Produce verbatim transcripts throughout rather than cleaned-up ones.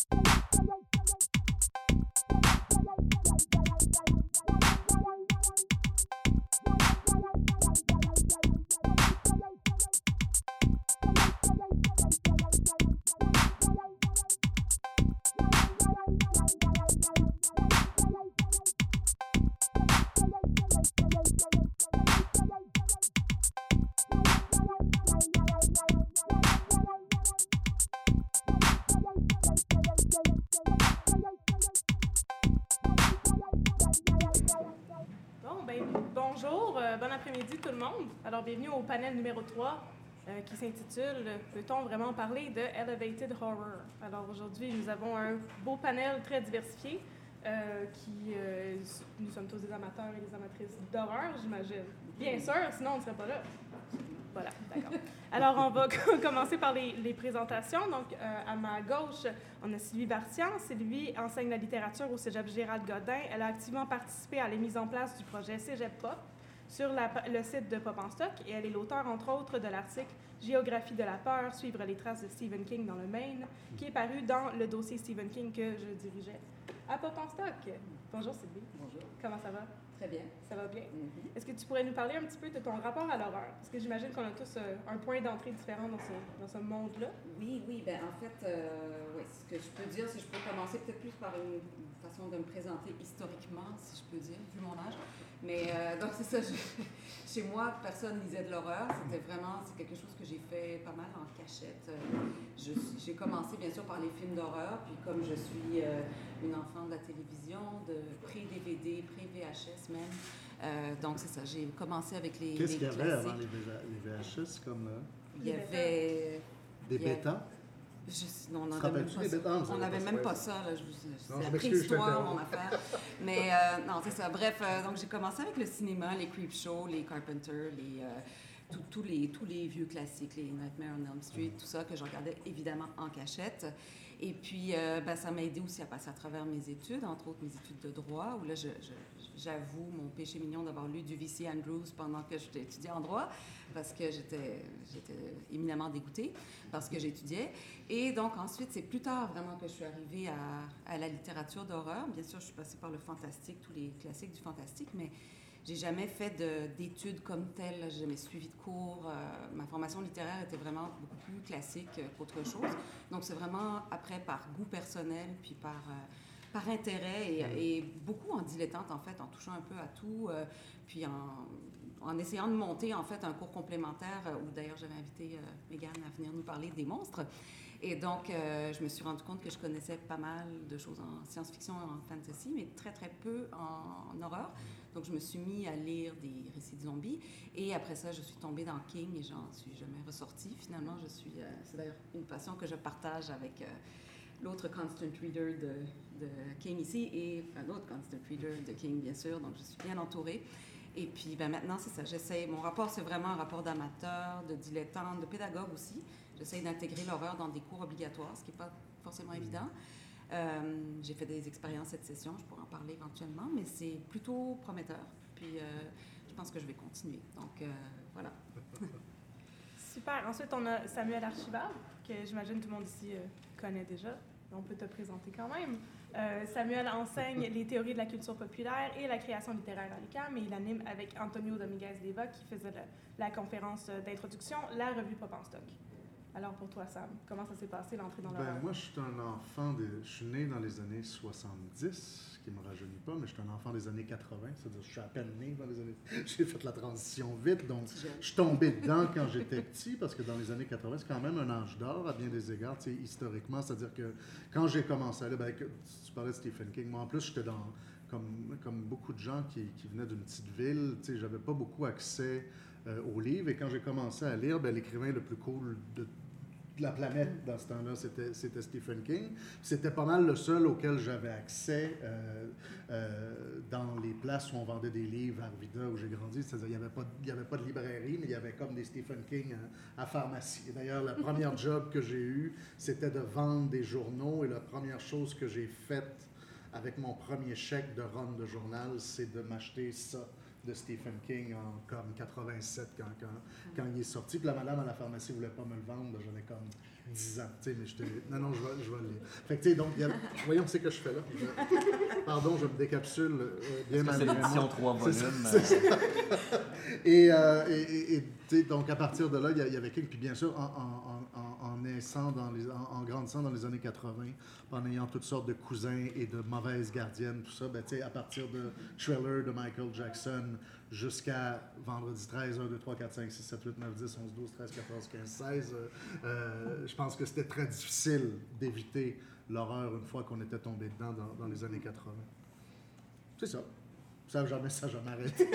Bonjour, euh, bon après-midi tout le monde. Alors, bienvenue au panel numéro trois euh, qui s'intitule « Peut-on vraiment parler de Elevated Horror ?» Alors, aujourd'hui, nous avons un beau panel très diversifié euh, qui... Euh, nous sommes tous des amateurs et des amatrices d'horreur, j'imagine. Bien sûr, sinon on ne serait pas là. Voilà, d'accord. Alors, on va commencer par les, les présentations. Donc, euh, à ma gauche, on a Sylvie Bartian. Sylvie enseigne la littérature au Cégep Gérald Godin. Elle a activement participé à la mise en place du projet Cégep Pop sur la, le site de Pop en Stock et elle est l'auteure, entre autres, de l'article « Géographie de la peur, suivre les traces de Stephen King dans le Maine » qui est paru dans le dossier Stephen King que je dirigeais à Pop en Stock. Bonjour Sylvie. Bonjour. Comment ça va? Très bien. Ça va bien? Mm-hmm. Est-ce que tu pourrais nous parler un petit peu de ton rapport à l'horreur? Parce que j'imagine qu'on a tous euh, un point d'entrée différent dans ce, dans ce monde-là. Oui, oui. Ben en fait, euh, oui, ce que je peux dire, c'est que je peux commencer peut-être plus par une, une façon de me présenter historiquement, si je peux dire, vu mon âge. Mais euh, donc, c'est ça. Je, chez moi, personne lisait de l'horreur. C'était vraiment, c'est quelque chose que j'ai fait pas mal en cachette. Je, j'ai commencé, bien sûr, par les films d'horreur. Puis comme je suis euh, une enfant de la télévision, de pré-D V D, pré-V H S même, euh, donc c'est ça. J'ai commencé avec les Qu'est-ce les qu'il y avait avant les, V H S comme... Euh, il y avait... Des bêtas? Je, non, on n'avait même pas ça. Bêtas, on n'avait même pas ça. Là. Je, non, c'est la préhistoire, mon affaire. Mais euh, non, c'est ça. Bref, euh, donc j'ai commencé avec le cinéma, les Creepshow, les Carpenter, les... Euh, Tous les, tous les vieux classiques, les Nightmare on Elm Street, tout ça, que je regardais évidemment en cachette. Et puis, euh, ben, ça m'a aidé aussi à passer à travers mes études, entre autres mes études de droit, où là, je, je, j'avoue mon péché mignon d'avoir lu du V C Andrews pendant que j'étais étudiée en droit, parce que j'étais, j'étais éminemment dégoûtée parce que j'étudiais. Et donc, ensuite, c'est plus tard vraiment que je suis arrivée à, à la littérature d'horreur. Bien sûr, je suis passée par le fantastique, tous les classiques du fantastique, mais j'ai jamais fait de, d'études comme telles, j'ai jamais suivi de cours. Euh, ma formation littéraire était vraiment beaucoup plus classique qu'autre chose. Donc, c'est vraiment après par goût personnel, puis par, euh, par intérêt et, et beaucoup en dilettante, en fait, en touchant un peu à tout, euh, puis en, en essayant de monter, en fait, un cours complémentaire euh, où, d'ailleurs, j'avais invité euh, Mégane à venir nous parler des monstres. Et donc, euh, je me suis rendu compte que je connaissais pas mal de choses en science-fiction et en fantasy, mais très, très peu en, en horreur. Donc, je me suis mis à lire des récits de zombies. Et après ça, je suis tombée dans King et j'en suis jamais ressortie. Finalement, je suis... Euh, c'est d'ailleurs une passion que je partage avec euh, l'autre constant reader de, de King ici et un autre constant reader de King, bien sûr. Donc, je suis bien entourée. Et puis, ben, maintenant, c'est ça. J'essaie... Mon rapport, c'est vraiment un rapport d'amateur, de dilettante, de pédagogue aussi. J'essaie d'intégrer l'horreur dans des cours obligatoires, ce qui n'est pas forcément évident. Euh, j'ai fait des expériences cette session, je pourrais en parler éventuellement, mais c'est plutôt prometteur. Puis, euh, je pense que je vais continuer. Donc, euh, voilà. Super. Ensuite, on a Samuel Archibald, que j'imagine tout le monde ici euh, connaît déjà. On peut te présenter quand même. Euh, Samuel enseigne les théories de la culture populaire et la création littéraire à l'U Q A M, et il anime avec Antonio Dominguez-Leyva, qui faisait la, la conférence d'introduction, la revue Pop en Stock. Alors pour toi, Sam, comment ça s'est passé, l'entrée dans l'horreur? Ben, moi, je suis un enfant, de, je suis né dans les années soixante-dix, ce qui ne me rajeunit pas, mais je suis un enfant des années quatre-vingts, c'est-à-dire que je suis à peine né dans les années... J'ai fait la transition vite, donc je suis tombé dedans quand j'étais petit, parce que dans les années quatre-vingts, c'est quand même un âge d'or à bien des égards, tu sais, historiquement, c'est-à-dire que quand j'ai commencé à lire, ben, tu parlais de Stephen King, moi en plus, j'étais dans... Comme, comme beaucoup de gens qui, qui venaient d'une petite ville, tu sais, j'avais pas beaucoup accès euh, aux livres, et quand j'ai commencé à lire, ben, l'écrivain le plus cool de de la planète dans ce temps-là, c'était, c'était Stephen King. C'était pas mal le seul auquel j'avais accès euh, euh, dans les places où on vendait des livres à Arvida, où j'ai grandi. C'est-à-dire, il n'y avait pas, il y avait pas de librairie, mais il y avait comme des Stephen King à, à pharmacie. Et d'ailleurs, la première job que j'ai eue, c'était de vendre des journaux. Et la première chose que j'ai faite avec mon premier chèque de run de journal, c'est de m'acheter ça de Stephen King en comme quatre-vingt-sept quand, quand, quand il est sorti. Puis la madame à la pharmacie ne voulait pas me le vendre, j'avais comme dix ans. Tu sais, mais j'étais... Non, non, je vais, je vais le lire. Fait que, tu sais, donc, il y a... voyons ce que je fais là. Je... Pardon, je me décapsule euh, bien malgré moi. C'est l'édition trois volumes. C'est ça. C'est ça. et, euh, et, et, et tu sais, donc, à partir de là, il y, y avait quelques... Puis bien sûr, en, en, en, en naissant, dans les, en, en grandissant dans les années quatre-vingt, en ayant toutes sortes de cousins et de mauvaises gardiennes, tout ça, ben, tu sais, à partir de Thriller de Michael Jackson jusqu'à Vendredi treize, un, deux, trois, quatre, cinq, six, sept, huit, neuf, dix, onze, douze, treize, quatorze, quinze, seize, euh, euh, je pense que c'était très difficile d'éviter l'horreur une fois qu'on était tombé dedans dans, dans les années quatre-vingt. C'est ça. Ça n'a jamais, ça jamais arrêté.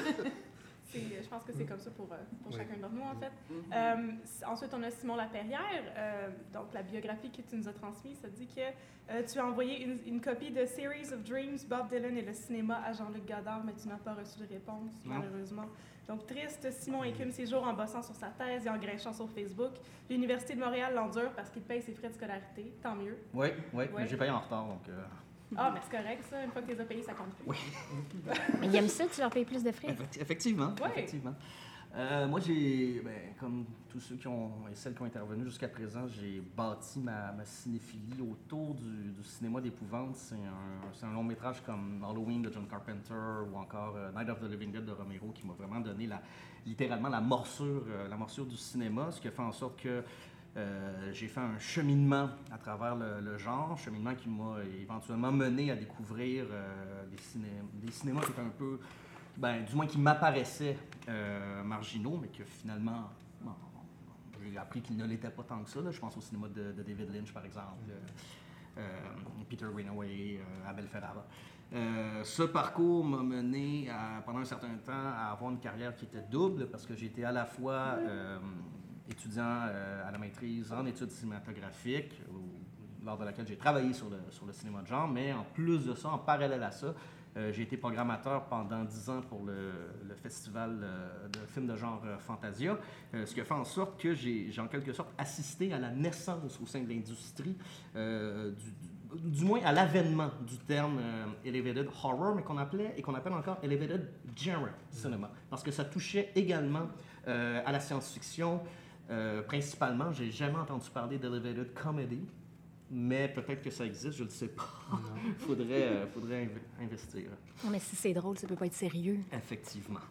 Je pense que c'est comme ça pour, pour oui. chacun d'entre nous, en fait. Mm-hmm. Euh, ensuite, on a Simon Laperrière. Euh, donc, la biographie que tu nous as transmise, ça dit que euh, tu as envoyé une, une copie de Series of Dreams, Bob Dylan et le cinéma à Jean-Luc Godard, mais tu n'as pas reçu de réponse, non. malheureusement. Donc, triste, Simon écume ses jours en bossant sur sa thèse et en grinchant sur Facebook. L'Université de Montréal l'endure parce qu'il paye ses frais de scolarité. Tant mieux. Oui, oui, oui. J'ai payé en retard, donc... Euh... Ah, mais c'est correct, ça. Une fois que tu les as payés, ça compte plus. Oui. Mais ils aiment ça, tu leur payes plus de frais. Effectivement. Oui. Effectivement. Euh, moi, j'ai, ben, comme tous ceux qui ont, et celles qui ont intervenu jusqu'à présent, j'ai bâti ma, ma cinéphilie autour du, du cinéma d'épouvante. C'est un, c'est un long métrage comme Halloween de John Carpenter ou encore euh, Night of the Living Dead de Romero qui m'a vraiment donné la, littéralement la morsure, euh, la morsure du cinéma, ce qui a fait en sorte que Euh, j'ai fait un cheminement à travers le, le genre, cheminement qui m'a éventuellement mené à découvrir euh, des, ciné des cinémas qui étaient un peu, ben, du moins qui m'apparaissaient euh, marginaux, mais que finalement, bon, j'ai appris qu'ils ne l'étaient pas tant que ça. Là. Je pense au cinéma de, de David Lynch, par exemple, euh, euh, Peter Greenaway, euh, Abel Ferrara. Euh, ce parcours m'a mené à, pendant un certain temps à avoir une carrière qui était double, parce que j'étais à la fois... Euh, étudiant euh, à la maîtrise en études cinématographiques, où, lors de laquelle j'ai travaillé sur le, sur le cinéma de genre, mais en plus de ça, en parallèle à ça, euh, j'ai été programmateur pendant dix ans pour le, le festival euh, de films de genre euh, Fantasia, euh, ce qui a fait en sorte que j'ai en quelque sorte assisté à la naissance au sein de l'industrie, euh, du, du, du moins à l'avènement du terme euh, Elevated Horror, mais qu'on appelait et qu'on appelle encore Elevated Genre Cinema, parce que ça touchait également euh, à la science-fiction. Euh, principalement, j'ai jamais entendu parler d'Elevated Comedy, mais peut-être que ça existe, je ne le sais pas. Il faudrait, euh, faudrait inv investir. Non, mais si c'est drôle, ça peut pas être sérieux. Effectivement.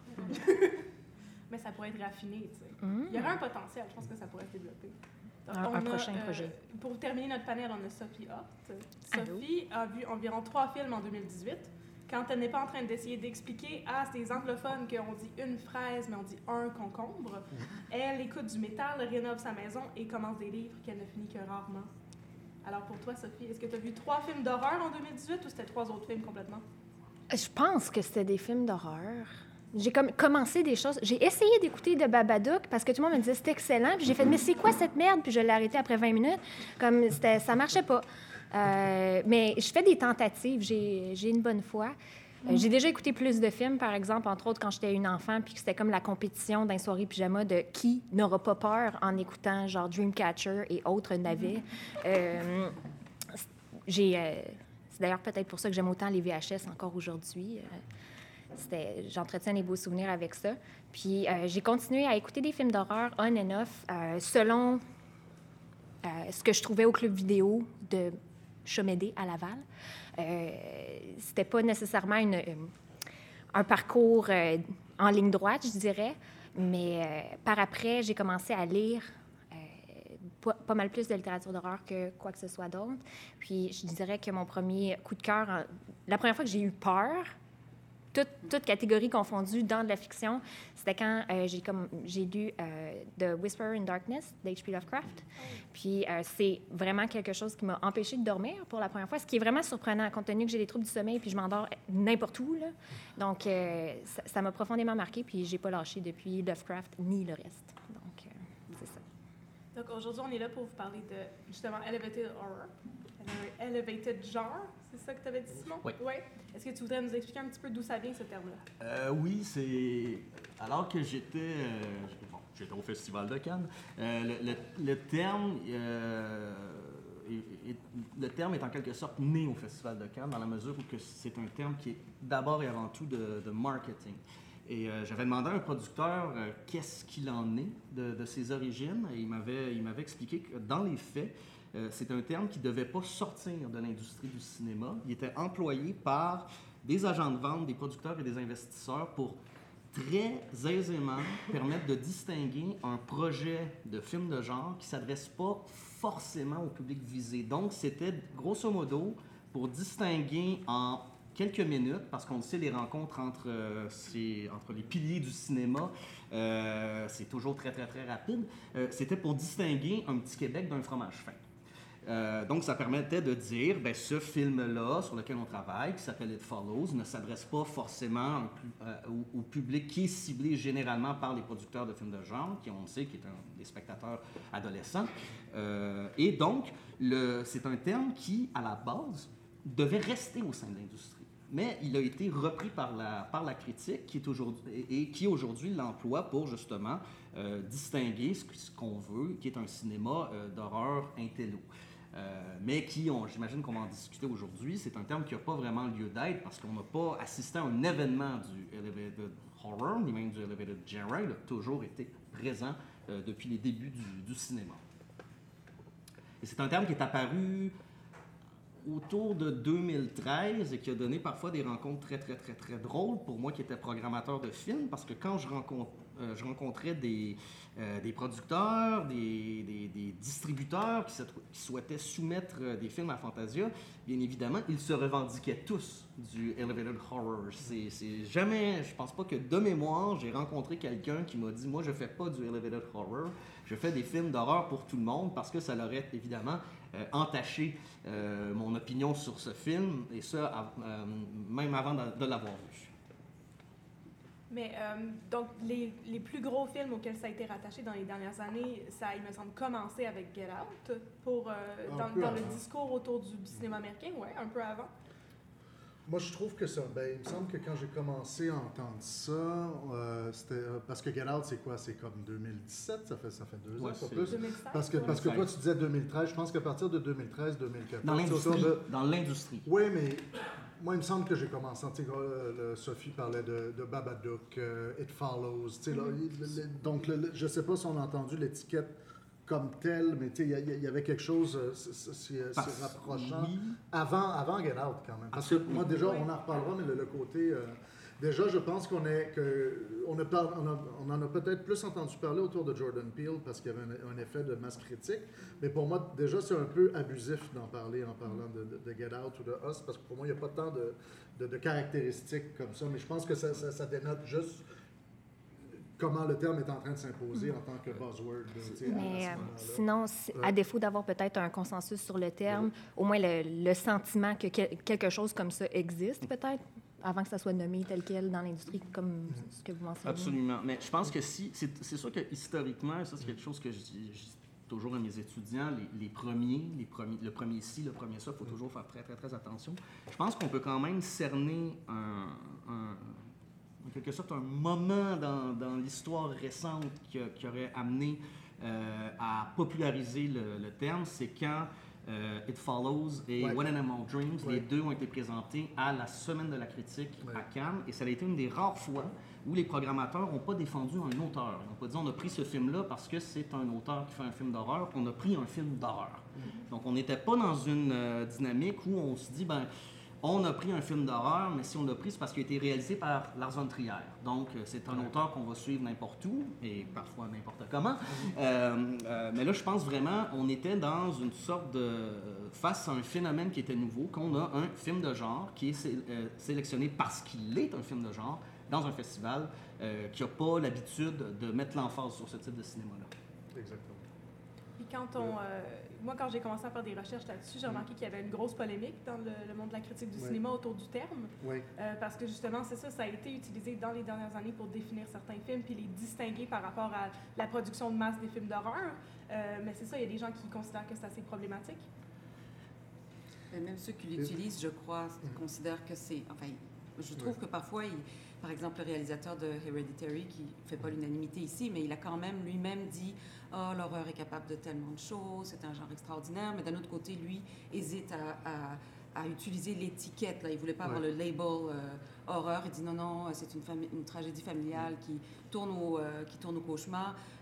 Mais ça pourrait être raffiné, tu sais. Mmh. Il y aurait un potentiel, je pense que ça pourrait se développer. Donc, un, on un a, prochain euh, projet. Pour terminer notre panel, on a Sophie Hott. Allô? Sophie a vu environ trois films en deux mille dix-huit. Quand elle n'est pas en train d'essayer d'expliquer à ces anglophones qu'on dit une fraise, mais on dit un concombre, elle écoute du métal, rénove sa maison et commence des livres qu'elle ne finit que rarement. Alors pour toi, Sophie, est-ce que tu as vu trois films d'horreur en deux mille dix-huit ou c'était trois autres films complètement? Je pense que c'était des films d'horreur. J'ai comme commencé des choses. J'ai essayé d'écouter de Babadook parce que tout le monde me disait c'était excellent. Puis j'ai fait, mais c'est quoi cette merde? Puis je l'ai arrêté après vingt minutes. Comme ça marchait pas. Euh, mais je fais des tentatives, j'ai une bonne foi. Euh, j'ai déjà écouté plus de films, par exemple, entre autres quand j'étais une enfant, puis que c'était comme la compétition d'un soirée pyjama de qui n'aura pas peur en écoutant genre Dreamcatcher et autres navets. Euh, j'ai, euh, c'est d'ailleurs peut-être pour ça que j'aime autant les V H S encore aujourd'hui. Euh, J'entretiens des beaux souvenirs avec ça. Puis euh, j'ai continué à écouter des films d'horreur on and off, euh, selon euh, ce que je trouvais au club vidéo de Chomédé à Laval. Euh, c'était pas nécessairement une, une, un parcours euh, en ligne droite, je dirais, mais euh, par après, j'ai commencé à lire euh, pas, pas mal plus de littérature d'horreur que quoi que ce soit d'autre. Puis je dirais que mon premier coup de cœur, en, la première fois que j'ai eu peur, toute, toute catégorie confondue dans de la fiction, c'était quand euh, j'ai comme j'ai lu euh, The Whisperer in Darkness d'H P Lovecraft. Puis euh, c'est vraiment quelque chose qui m'a empêché de dormir pour la première fois, ce qui est vraiment surprenant compte tenu que j'ai des troubles du sommeil puis je m'endors n'importe où, là. Donc euh, ça m'a profondément marqué puis j'ai pas lâché depuis Lovecraft ni le reste. Donc euh, c'est ça. Donc aujourd'hui on est là pour vous parler de justement Elevated Horror, Elevated Genre. C'est ça que tu avais dit, Simon? Oui. Oui. Est-ce que tu voudrais nous expliquer un petit peu d'où ça vient, ce terme-là? Euh, oui, c'est... Alors que j'étais... Euh, bon, j'étais au Festival de Cannes, euh, le, le, le terme... Euh, est, est, le terme est en quelque sorte né au Festival de Cannes, dans la mesure où c'est un terme qui est d'abord et avant tout de, de marketing. Et euh, j'avais demandé à un producteur euh, qu'est-ce qu'il en est de, de ses origines, et il m'avait il m'avait expliqué que dans les faits, euh, c'est un terme qui ne devait pas sortir de l'industrie du cinéma. Il était employé par des agents de vente, des producteurs et des investisseurs pour très aisément permettre de distinguer un projet de film de genre qui ne s'adresse pas forcément au public visé. Donc, c'était grosso modo pour distinguer en quelques minutes, parce qu'on le sait, les rencontres entre, euh, ces, entre les piliers du cinéma, euh, c'est toujours très, très, très rapide. Euh, c'était pour distinguer un petit Québec d'un fromage fin. Euh, donc, ça permettait de dire, ben, ce film-là sur lequel on travaille, qui s'appelle It Follows, ne s'adresse pas forcément un, euh, au, au public qui est ciblé généralement par les producteurs de films de genre, qui on le sait, qui est un, des spectateurs adolescents. Euh, et donc, le, c'est un terme qui, à la base, devait rester au sein de l'industrie. Mais il a été repris par la, par la critique qui est aujourd'hui, et, et qui aujourd'hui l'emploie pour justement euh, distinguer ce, ce qu'on veut, qui est un cinéma euh, d'horreur intello. Euh, mais qui, on, j'imagine qu'on va en discuter aujourd'hui, c'est un terme qui n'a pas vraiment lieu d'être parce qu'on n'a pas assisté à un événement du Elevated Horror, ni même du Elevated Genre. Il a toujours été présent euh, depuis les débuts du, du cinéma. Et c'est un terme qui est apparu autour de deux mille treize et qui a donné parfois des rencontres très, très, très, très drôles pour moi qui étais programmateur de films, parce que quand je, rencontre, euh, je rencontrais des, euh, des producteurs, des, des, des distributeurs qui, se, qui souhaitaient soumettre euh, des films à Fantasia, bien évidemment, ils se revendiquaient tous du Elevated Horror. C'est, c'est jamais, je pense pas que de mémoire, j'ai rencontré quelqu'un qui m'a dit « Moi, je fais pas du Elevated Horror, je fais des films d'horreur pour tout le monde » parce que ça l'aurait évidemment Euh, entaché euh, mon opinion sur ce film, et ça, euh, même avant de, de l'avoir vu. Mais euh, donc, les, les plus gros films auxquels ça a été rattaché dans les dernières années, ça a, il me semble, commencé avec Get Out, pour, euh, dans, dans le discours autour du, du cinéma américain, ouais, un peu avant. Moi, je trouve que ça... Ben, il me semble que quand j'ai commencé à entendre ça, euh, c'était... Euh, parce que Get Out, c'est quoi? C'est comme deux mille dix-sept? Ça fait, ça fait deux ouais, ans, pas plus? deux mille seize, parce que, ouais. parce que toi, tu disais deux mille treize. Je pense qu'à partir de deux mille treize deux mille quatorze... Dans l'industrie. De... Dans l'industrie. Oui, mais moi, il me semble que j'ai commencé... Tu sais, le, Sophie parlait de, de Babadook, uh, It Follows. Tu sais, là, mm-hmm. le, le, donc, le, le, je ne sais pas si on a entendu l'étiquette comme tel, mais il y, y avait quelque chose euh, se rapprochant oui. avant, avant Get Out quand même. Parce que moi déjà, oui. on en reparlera, mais le, le côté... Euh, déjà, je pense qu'on est, que, on, a par, on, a, on en a peut-être plus entendu parler autour de Jordan Peele parce qu'il y avait un, un effet de masse critique, mais pour moi, déjà, c'est un peu abusif d'en parler en parlant de, de, de Get Out ou de Us, parce que pour moi, il n'y a pas tant de, de, de caractéristiques comme ça, mais je pense que ça, ça, ça dénote juste comment le terme est en train de s'imposer en tant que buzzword. Mais à, à euh, sinon, à défaut d'avoir peut-être un consensus sur le terme, oui. au moins le, le sentiment que que quelque chose comme ça existe peut-être, avant que ça soit nommé tel quel dans l'industrie, comme mm-hmm. ce que vous mentionnez. Absolument. Mais je pense que si... C'est, c'est sûr que historiquement, ça c'est quelque chose que je dis toujours à mes étudiants, les, les premiers, les premiers, le premier ci, le premier ça, il faut mm-hmm. toujours faire très, très, très attention. Je pense qu'on peut quand même cerner un... un en quelque sorte, un moment dans, dans l'histoire récente qui, a, qui aurait amené euh, à populariser le, le terme, c'est quand euh, It Follows et ouais. When Animal Dreams, ouais. les deux ont été présentés à la Semaine de la critique ouais. à Cannes, et ça a été une des rares fois où les programmateurs n'ont pas défendu un auteur. Ils n'ont pas dit on a pris ce film-là parce que c'est un auteur qui fait un film d'horreur, on a pris un film d'horreur. Mm-hmm. Donc on n'était pas dans une euh, dynamique où on se dit, ben on a pris un film d'horreur, mais si on l'a pris, c'est parce qu'il a été réalisé par Lars von Trier. Donc, c'est un auteur qu'on va suivre n'importe où, et parfois n'importe comment. Euh, euh, mais là, je pense vraiment, on était dans une sorte de... face à un phénomène qui était nouveau, qu'on a un film de genre qui est sé- euh, sélectionné parce qu'il est un film de genre dans un festival euh, qui n'a pas l'habitude de mettre l'emphase sur ce type de cinéma-là. Exactement. Puis quand on... Euh, moi, quand j'ai commencé à faire des recherches là-dessus, j'ai remarqué qu'il y avait une grosse polémique dans le, le monde de la critique du oui. cinéma autour du terme. Oui. Euh, parce que justement, c'est ça, ça a été utilisé dans les dernières années pour définir certains films puis les distinguer par rapport à la production de masse des films d'horreur. Euh, mais c'est ça, il y a des gens qui considèrent que c'est assez problématique. Et même ceux qui l'utilisent, je crois, considèrent que c'est... Enfin, je trouve oui. que parfois, il, par exemple, le réalisateur de Hereditary, qui ne fait pas l'unanimité ici, mais il a quand même lui-même dit « Ah, oh, l'horreur est capable de tellement de choses, c'est un genre extraordinaire », mais d'un autre côté, lui, hésite à, à, à utiliser l'étiquette. Là. Il ne voulait pas oui. avoir le label euh, horreur. Il dit « Non, non, c'est une, fami- une tragédie familiale qui tourne au, euh, qui tourne au cauchemar.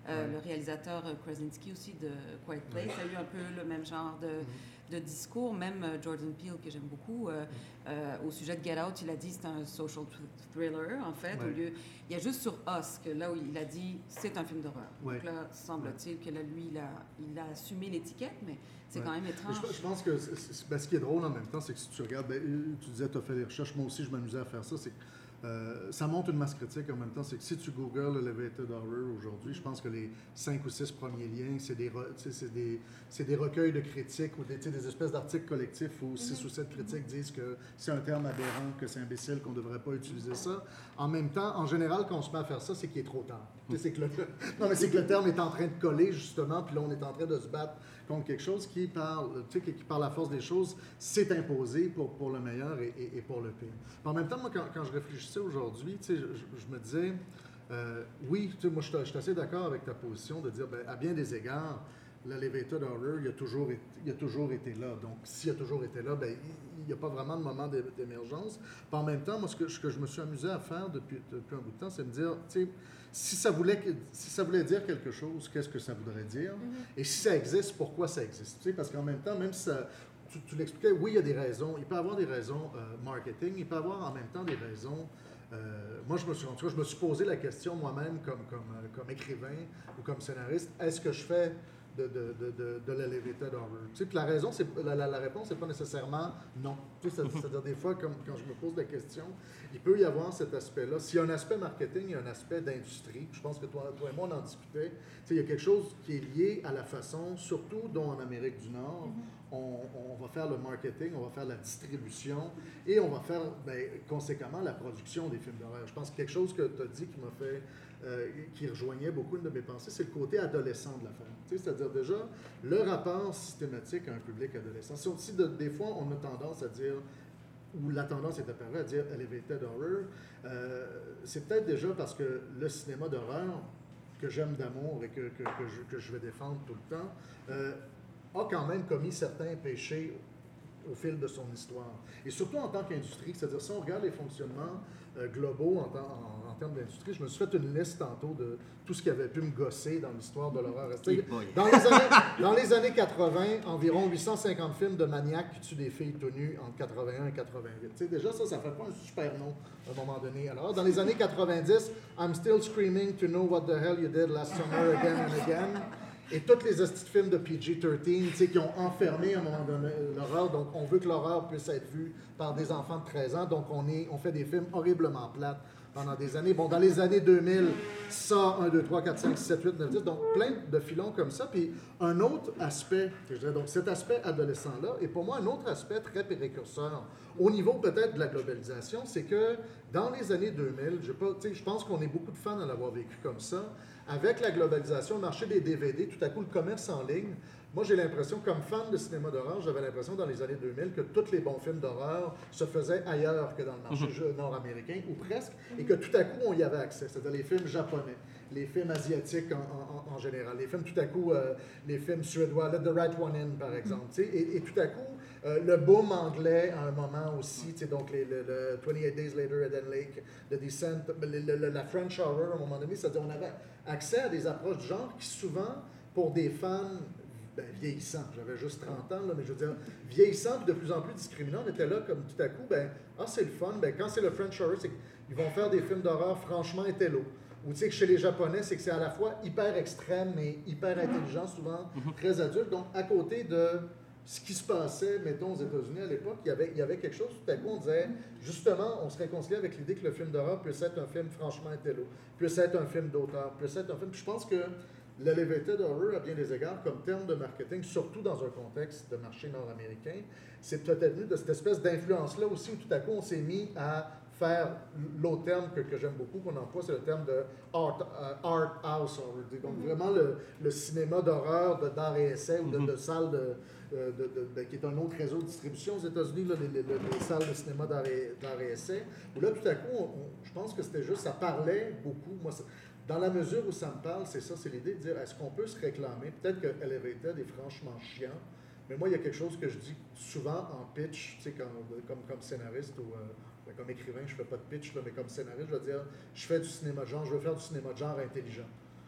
Euh, Ouais. Le réalisateur euh, Krasinski aussi de Quiet Place Ouais. a eu un peu le même genre de, Mm-hmm. de discours. Même euh, Jordan Peele, que j'aime beaucoup, euh, euh, au sujet de Get Out, il a dit que c'est un social thr- thriller, en fait. Ouais. Au lieu, il y a juste sur Us que là où il a dit c'est un film d'horreur. Ouais. Donc là, semble-t-il que là, lui, il a, il a assumé l'étiquette, mais c'est Ouais. quand même Mais étrange. Je, je pense que c'est- c'est- ben, ce qui est drôle en même temps, c'est que si tu regardes, ben, euh, tu disais, tu as fait des recherches, moi aussi je m'amusais à faire ça, c'est que euh, ça montre une masse critique en même temps. C'est que si tu googles Elevated Horror aujourd'hui, je pense que les cinq ou six premiers liens, c'est des, re- tu sais, c'est des, c'est des recueils de critiques ou des, tu sais, des espèces d'articles collectifs où six ou sept critiques disent que c'est un terme aberrant, que c'est imbécile, qu'on ne devrait pas utiliser ça. En même temps, en général, quand on se met à faire ça, c'est qu'il est trop tard. Tu sais, c'est que le, non, mais c'est que le terme est en train de coller, justement, puis là, on est en train de se battre contre quelque chose qui, par, tu sais, qui, qui, par la force des choses, s'est imposé pour, pour le meilleur et, et, et pour le pire. Puis en même temps, moi, quand, quand je réfléchissais aujourd'hui, tu sais, je, je, je me disais, euh, oui, tu sais, moi, je, je suis assez d'accord avec ta position de dire, bien, à bien des égards, l'Elevated Horror, il a, toujours été, il a toujours été là. Donc, s'il a toujours été là, bien, il n'y a pas vraiment de moment d'é- d'émergence. Puis en même temps, moi, ce que, ce que je me suis amusé à faire depuis, depuis un bout de temps, c'est me dire, tu sais, si ça voulait, que- si ça voulait dire quelque chose, qu'est-ce que ça voudrait dire? Et si ça existe, pourquoi ça existe? Tu sais, parce qu'en même temps, même si ça, tu, tu l'expliquais, oui, il y a des raisons. Il peut y avoir des raisons euh, marketing, il peut y avoir en même temps des raisons. Euh, moi, je me suis, en tout cas, je me suis posé la question moi-même comme, comme, euh, comme écrivain ou comme scénariste, est-ce que je fais de, de, de, de, de l'Elevated Horror? Tu sais, puis la raison, c'est, la, la, la réponse, c'est pas nécessairement non. Tu sais, c'est- c'est-à-dire des fois, comme quand je me pose la question, il peut y avoir cet aspect-là. S'il y a un aspect marketing, il y a un aspect d'industrie. Je pense que toi, toi et moi, on en discutait. Tu sais, il y a quelque chose qui est lié à la façon, surtout dont en Amérique du Nord, on, on va faire le marketing, on va faire la distribution et on va faire, bien, conséquemment, la production des films d'horreur. Je pense que quelque chose que tu as dit qui m'a fait, euh, qui rejoignait beaucoup une de mes pensées, c'est le côté adolescent de l'affaire. Tu sais, c'est-à-dire déjà, le rapport systématique à un public adolescent. C'est aussi, de, des fois, on a tendance à dire, ou la tendance est apparue à dire Elevated Horror, euh, c'est peut-être déjà parce que le cinéma d'horreur, que j'aime d'amour et que, que, que, je, que je vais défendre tout le temps, euh, a quand même commis certains péchés au fil de son histoire. Et surtout en tant qu'industrie, c'est-à-dire si on regarde les fonctionnements euh, globaux en, en, en termes d'industrie, je me suis fait une liste tantôt de tout ce qui avait pu me gosser dans l'histoire de l'horreur. Hey boy. Dans les, années, dans les années quatre-vingts, environ huit cent cinquante films de maniaques qui tuent des filles tout nues entre quatre-vingt-un et quatre-vingt-huit. Tu sais, déjà, ça, ça fait pas un super nom à un moment donné. Alors, dans les années quatre-vingt-dix, I'm still screaming to know what the hell you did last summer again and again. Et tous les hosties de films de P G treize, tu sais, qui ont enfermé à un moment donné l'horreur. Donc, on veut que l'horreur puisse être vue par des enfants de treize ans. Donc, on, est, on fait des films horriblement plates pendant des années. Bon, dans les années deux mille, ça, un, deux, trois, quatre, cinq, six, sept, huit, neuf, dix. Donc, plein de filons comme ça. Puis, un autre aspect, je dirais, donc cet aspect adolescent-là, et pour moi, un autre aspect très précurseur, au niveau peut-être de la globalisation, c'est que dans les années deux mille, je, pas, je pense qu'on est beaucoup de fans à l'avoir vécu comme ça. Avec la globalisation, le marché des D V D, tout à coup, le commerce en ligne, moi, j'ai l'impression, comme fan de cinéma d'horreur, j'avais l'impression dans les années deux mille que tous les bons films d'horreur se faisaient ailleurs que dans le marché mm-hmm. nord-américain, ou presque, et que tout à coup, on y avait accès. C'est-à-dire les films japonais, les films asiatiques en, en, en général, les films tout à coup, euh, les films suédois, Let the Right One In, par exemple. Mm-hmm. Et, et tout à coup, euh, le boom anglais à un moment aussi, donc les, le, le twenty-eight Days Later, Eden Lake, The Descent, le, le, la French Horror à un moment donné, c'est-à-dire on avait accès à des approches du genre qui souvent, pour des fans ben, vieillissants, j'avais juste trente ans, là, mais je veux dire, vieillissants, puis de plus en plus discriminants, on était là comme tout à coup, ben, ah c'est le fun, ben, quand c'est le French Horror, c'est qu'ils vont faire des films d'horreur franchement intello. Ou tu sais que chez les Japonais, c'est que c'est à la fois hyper extrême, mais hyper intelligent, souvent très adulte. Donc, à côté de ce qui se passait, mettons, aux États-Unis à l'époque, il y avait, il y avait quelque chose, tout à coup, on disait, justement, on se réconciliait avec l'idée que le film d'horreur puisse être un film franchement intello, puisse être un film d'auteur, puisse être un film... Puis je pense que l'Elevated Horror, à bien des égards, comme terme de marketing, surtout dans un contexte de marché nord-américain, c'est peut-être venu de cette espèce d'influence-là aussi, où tout à coup, on s'est mis à faire l'autre terme que, que j'aime beaucoup, qu'on emploie, c'est le terme de art, uh, art house horror. Donc, vraiment le, le cinéma d'horreur, de, d'art et essai, ou de, de salles de... De, de, de, de, qui est un autre réseau de distribution aux États-Unis, là, les, les, les salles de cinéma d'art et, d'art et essai, où là, tout à coup, on, on, je pense que c'était juste, ça parlait beaucoup. Moi, ça, dans la mesure où ça me parle, c'est ça, c'est l'idée de dire, est-ce qu'on peut se réclamer? Peut-être que Elevated est franchement chiant, mais moi, il y a quelque chose que je dis souvent en pitch, tu sais, comme, comme, comme scénariste ou euh, comme écrivain, je ne fais pas de pitch, là, mais comme scénariste, je veux dire, je fais du cinéma de genre, je veux faire du cinéma de genre intelligent.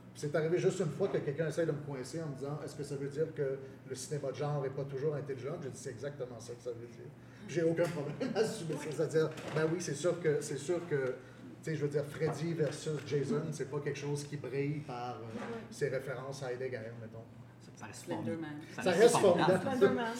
C'est arrivé juste une fois que quelqu'un essaie de me coincer en me disant « Est-ce que ça veut dire que le cinéma de genre n'est pas toujours intelligent? » J'ai dit « C'est exactement ça que ça veut dire. » J'ai aucun problème à assumer ça. C'est-à-dire, ben oui, c'est sûr que, c'est sûr que tu sais, je veux dire, Freddy versus Jason, c'est pas quelque chose qui brille par euh, ses références à Heidegger, mettons. Ça reste Slenderman. Ça, Ça reste reste formidable. Slenderman.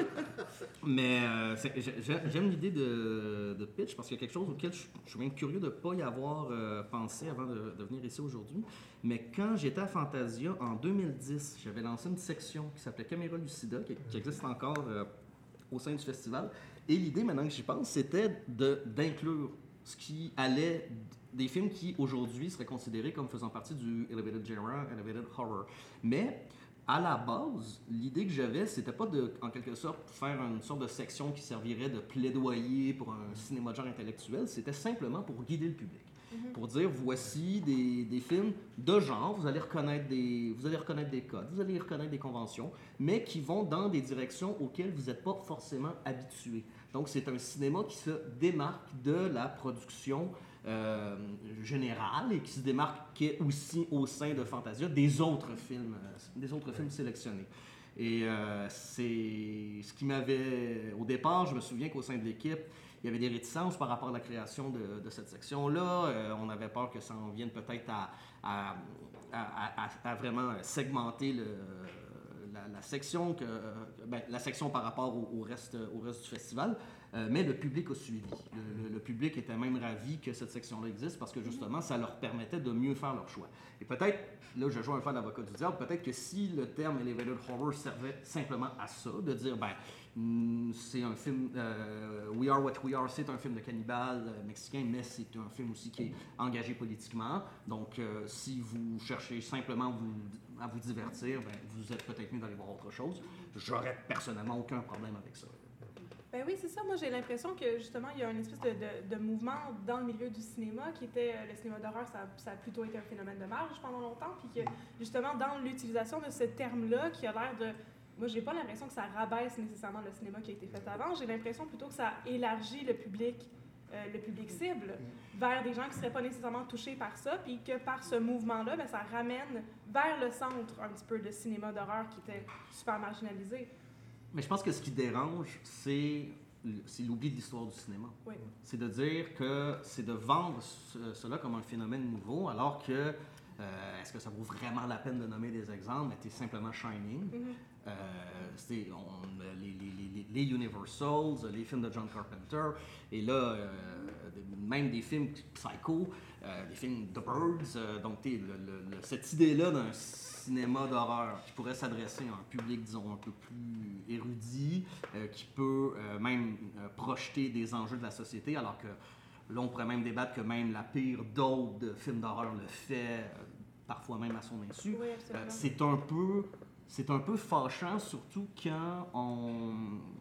Mais euh, c'est- j'ai- j'aime l'idée de, de pitch parce qu'il y a quelque chose auquel je, je suis même curieux de ne pas y avoir euh, pensé avant de, de venir ici aujourd'hui. Mais quand j'étais à Fantasia en deux mille dix, j'avais lancé une section qui s'appelait Caméra Lucida, qui, qui existe encore euh, au sein du festival. Et l'idée, maintenant que j'y pense, c'était de- d'inclure ce qui allait des films qui aujourd'hui seraient considérés comme faisant partie du Elevated Genre, Elevated Horror. Mais à la base, l'idée que j'avais, c'était pas de, en quelque sorte, faire une sorte de section qui servirait de plaidoyer pour un cinéma de genre intellectuel. C'était simplement pour guider le public. Mm-hmm. Pour dire, voici des, des films de genre, vous allez, reconnaître des, vous allez reconnaître des codes, vous allez reconnaître des conventions, mais qui vont dans des directions auxquelles vous n'êtes pas forcément habitué. Donc, c'est un cinéma qui se démarque de la production Euh, générale et qui se démarquait aussi au sein de Fantasia des autres films, euh, des autres films sélectionnés. Et euh, c'est ce qui m'avait... Au départ, je me souviens qu'au sein de l'équipe, il y avait des réticences par rapport à la création de, de cette section-là. Euh, on avait peur que ça en vienne peut-être à, à, à, à, à vraiment segmenter le... La, la, section que, ben, la section par rapport au, au, reste, au reste du festival, euh, mais le public a suivi. Le, le, le public était même ravi que cette section-là existe parce que justement, ça leur permettait de mieux faire leur choix. Et peut-être, là je joue un peu l'avocat du diable, peut-être que si le terme Elevated Horror servait simplement à ça, de dire, ben, c'est un film, euh, We Are What We Are, c'est un film de cannibale euh, mexicain, mais c'est un film aussi qui est engagé politiquement. Donc, euh, si vous cherchez simplement vous, à vous divertir, ben, vous êtes peut-être mieux d'aller voir autre chose. J'aurais personnellement aucun problème avec ça. Ben oui, c'est ça. Moi, j'ai l'impression que justement, il y a une espèce de, de, de mouvement dans le milieu du cinéma qui était euh, le cinéma d'horreur, ça, ça a plutôt été un phénomène de marge pendant longtemps, puis que justement, dans l'utilisation de ce terme-là, qui a l'air de... Moi, j'ai pas l'impression que ça rabaisse nécessairement le cinéma qui a été fait avant. J'ai l'impression plutôt que ça élargit le public, euh, le public cible, vers des gens qui seraient pas nécessairement touchés par ça, puis que par ce mouvement-là, ben, ça ramène vers le centre un petit peu de cinéma d'horreur qui était super marginalisé. Mais je pense que ce qui dérange, c'est, c'est l'oubli de l'histoire du cinéma. Oui. C'est de dire que c'est de vendre ce, cela comme un phénomène nouveau, alors que euh, est-ce que ça vaut vraiment la peine de nommer des exemples? C'était simplement Shining. Mm-hmm. euh, c'était, on, les, les, les, les Universals, les films de John Carpenter, et là, euh, même des films Psycho, euh, des films The Birds, euh, donc le, le, le, cette idée-là d'un cinéma d'horreur qui pourrait s'adresser à un public, disons, un peu plus érudit, euh, qui peut euh, même euh, projeter des enjeux de la société, alors que là, on pourrait même débattre que même la pire dose de films d'horreur le fait, euh, parfois même à son insu. Oui, euh, c'est un peu, c'est un peu fâchant, surtout quand on,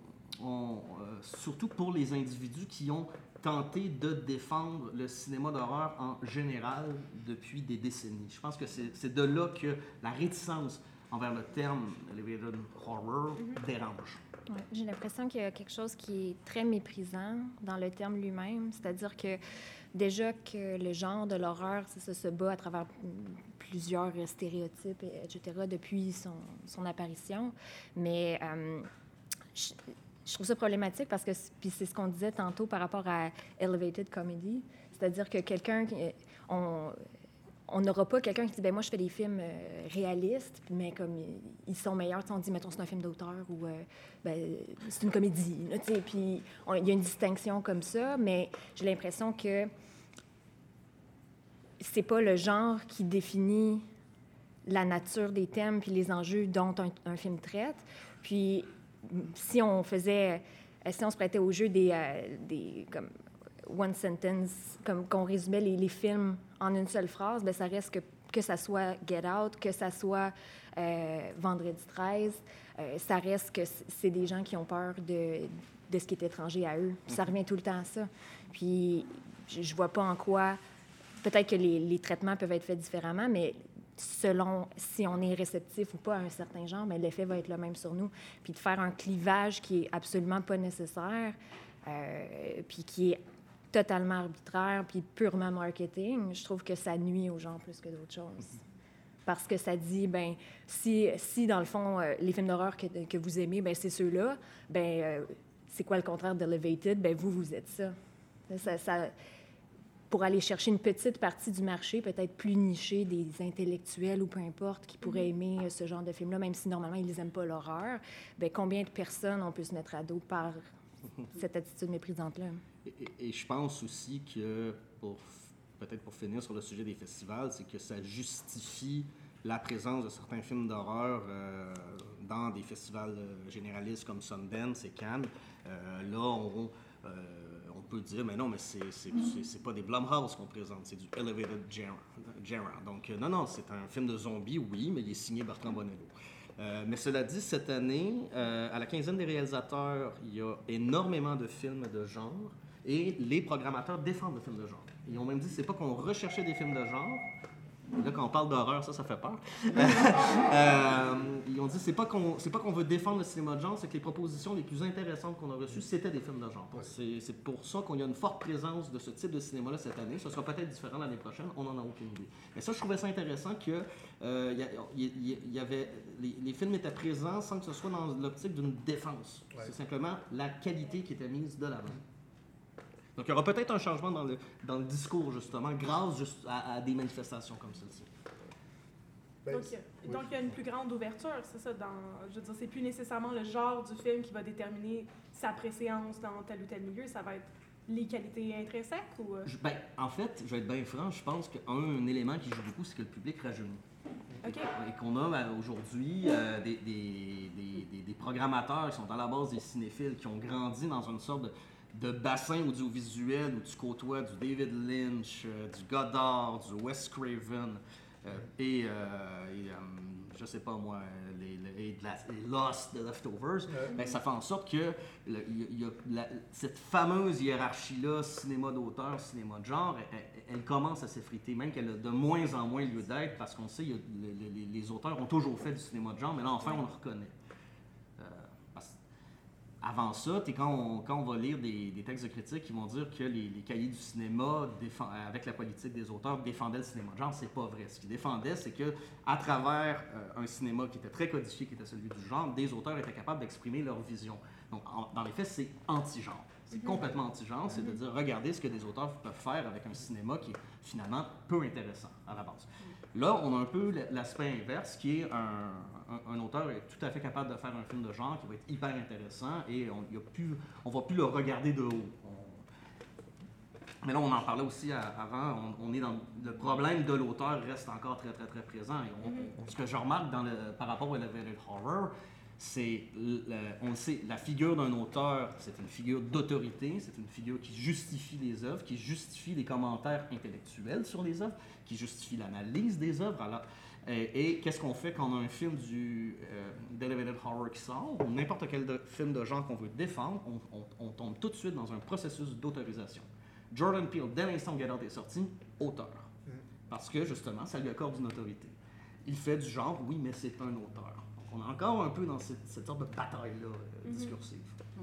on euh, surtout pour les individus qui ont tenté de défendre le cinéma d'horreur en général depuis des décennies. Je pense que c'est, c'est de là que la réticence envers le terme Elevated Horror mm-hmm. dérange. Ouais, j'ai l'impression qu'il y a quelque chose qui est très méprisant dans le terme lui-même, c'est-à-dire que déjà que le genre de l'horreur, ça, ça se bat à travers plusieurs stéréotypes, et cetera, depuis son, son apparition, mais euh, je, je trouve ça problématique parce que puis c'est ce qu'on disait tantôt par rapport à Elevated Comedy, c'est-à-dire que quelqu'un, on on n'aura pas quelqu'un qui dit ben moi je fais des films euh, réalistes, mais comme ils sont meilleurs, on dit mettons c'est un film d'auteur ou euh, ben, c'est une comédie, là, puis il y a une distinction comme ça, mais j'ai l'impression que c'est pas le genre qui définit la nature des thèmes puis les enjeux dont un, un film traite. Puis si on faisait, si on se prêtait au jeu des, euh, des comme one sentence, comme qu'on résumait les, les films en une seule phrase, bien, ça reste que, que ça soit Get Out, que ça soit euh, Vendredi treize, euh, ça reste que c'est des gens qui ont peur de, de ce qui est étranger à eux. Puis ça revient tout le temps à ça. Puis je, je vois pas en quoi... Peut-être que les, les traitements peuvent être faits différemment, mais selon si on est réceptif ou pas à un certain genre, mais l'effet va être le même sur nous. Puis de faire un clivage qui est absolument pas nécessaire, euh, puis qui est totalement arbitraire, puis purement marketing, je trouve que ça nuit aux gens plus que d'autres choses. parce que ça dit, ben si, si dans le fond, euh, les films d'horreur que, que vous aimez, ben c'est ceux-là, ben euh, c'est quoi le contraire d'Elevated? Ben vous, vous êtes ça. Ça, ça. Pour aller chercher une petite partie du marché, peut-être plus nichée, des intellectuels ou peu importe, qui pourraient mm-hmm. aimer ce genre de film-là, même si normalement, ils n'aiment pas l'horreur, bien, combien de personnes on peut se mettre à dos par cette attitude méprisante-là? Et, et, et je pense aussi que, pour, peut-être pour finir sur le sujet des festivals, c'est que ça justifie la présence de certains films d'horreur euh, dans des festivals euh, généralistes comme Sundance et Cannes. Euh, là, on... Euh, on peut dire, mais non, mais c'est, c'est, c'est, c'est pas des Blumhouse qu'on présente, c'est du Elevated Genre. Donc, euh, non, non, c'est un film de zombies, oui, mais il est signé Bertrand Bonello. Euh, mais cela dit, cette année, euh, à la quinzaine des réalisateurs, il y a énormément de films de genre et les programmateurs défendent le film de genre. Ils ont même dit, c'est pas qu'on recherchait des films de genre. Là, quand on parle d'horreur, ça, ça fait peur. euh, ils ont dit, c'est pas qu'on, c'est pas qu'on veut défendre le cinéma de genre, c'est que les propositions les plus intéressantes qu'on a reçues, c'était des films de genre. Donc, c'est, c'est pour ça qu'on a une forte présence de ce type de cinéma-là cette année. Ce sera peut-être différent l'année prochaine, on n'en a aucune idée. Mais ça, je trouvais ça intéressant que euh, y, y, y avait, les, les films étaient présents sans que ce soit dans l'optique d'une défense. Ouais. C'est simplement la qualité qui était mise de l'avant. Donc, il y aura peut-être un changement dans le, dans le discours, justement, grâce juste à, à des manifestations comme celle-ci. Donc, il donc, y a une plus grande ouverture, c'est ça. Dans, je veux dire, c'est plus nécessairement le genre du film qui va déterminer sa préséance dans tel ou tel milieu. Ça va être les qualités intrinsèques ou... Euh... Ben, en fait, je vais être bien franc, je pense qu'un élément qui joue beaucoup, c'est que le public rajeunit. Okay. Et qu'on a ben, aujourd'hui euh, des, des, des, des, des programmateurs qui sont à la base des cinéphiles, qui ont grandi dans une sorte de... de bassin audiovisuel où tu côtoies du David Lynch, euh, du Godard, du Wes Craven euh, et, euh, et euh, je sais pas moi, les, les, les, les Lost, The Leftovers, ouais. Ben, ça fait en sorte que le, y, y a la, cette fameuse hiérarchie-là, cinéma d'auteur, cinéma de genre, elle, elle, elle commence à s'effriter, même qu'elle a de moins en moins lieu d'être parce qu'on sait que les, les, les auteurs ont toujours fait du cinéma de genre, mais là enfin on le reconnaît. Avant ça, quand on, quand on va lire des, des textes de critiques qui vont dire que les, les cahiers du cinéma, défend, avec la politique des auteurs, défendaient le cinéma de genre, c'est pas vrai. Ce qu'ils défendaient, c'est qu'à travers euh, un cinéma qui était très codifié, qui était celui du genre, des auteurs étaient capables d'exprimer leur vision. Donc, en, dans les faits, c'est anti-genre. C'est mm-hmm. complètement anti-genre. C'est mm-hmm. de dire, regardez ce que des auteurs peuvent faire avec un cinéma qui est finalement peu intéressant à la base. Mm-hmm. Là, on a un peu l'aspect inverse, qui est un... Un, un auteur est tout à fait capable de faire un film de genre qui va être hyper intéressant et on ne va plus le regarder de haut. On, mais là, on en parlait aussi à, avant, on, on est dans le problème de l'auteur reste encore très, très, très présent. Et on, on, ce que je remarque dans le, par rapport à Elevated Horror, c'est, le, on le sait, la figure d'un auteur, c'est une figure d'autorité, c'est une figure qui justifie les œuvres, qui justifie les commentaires intellectuels sur les œuvres, qui justifie l'analyse des œuvres. Alors, Et, et qu'est-ce qu'on fait quand on a un film du, euh, d'Elevated Horror qui sort, ou n'importe quel de, film de genre qu'on veut défendre, on, on, on tombe tout de suite dans un processus d'autorisation. Jordan Peele, dès l'instant où Get Out est sorti, auteur. Mm. Parce que, justement, ça lui accorde une autorité. Il fait du genre, oui, mais c'est un auteur. Donc, on est encore un peu dans cette, cette sorte de bataille-là euh, mm-hmm. discursive. Mm.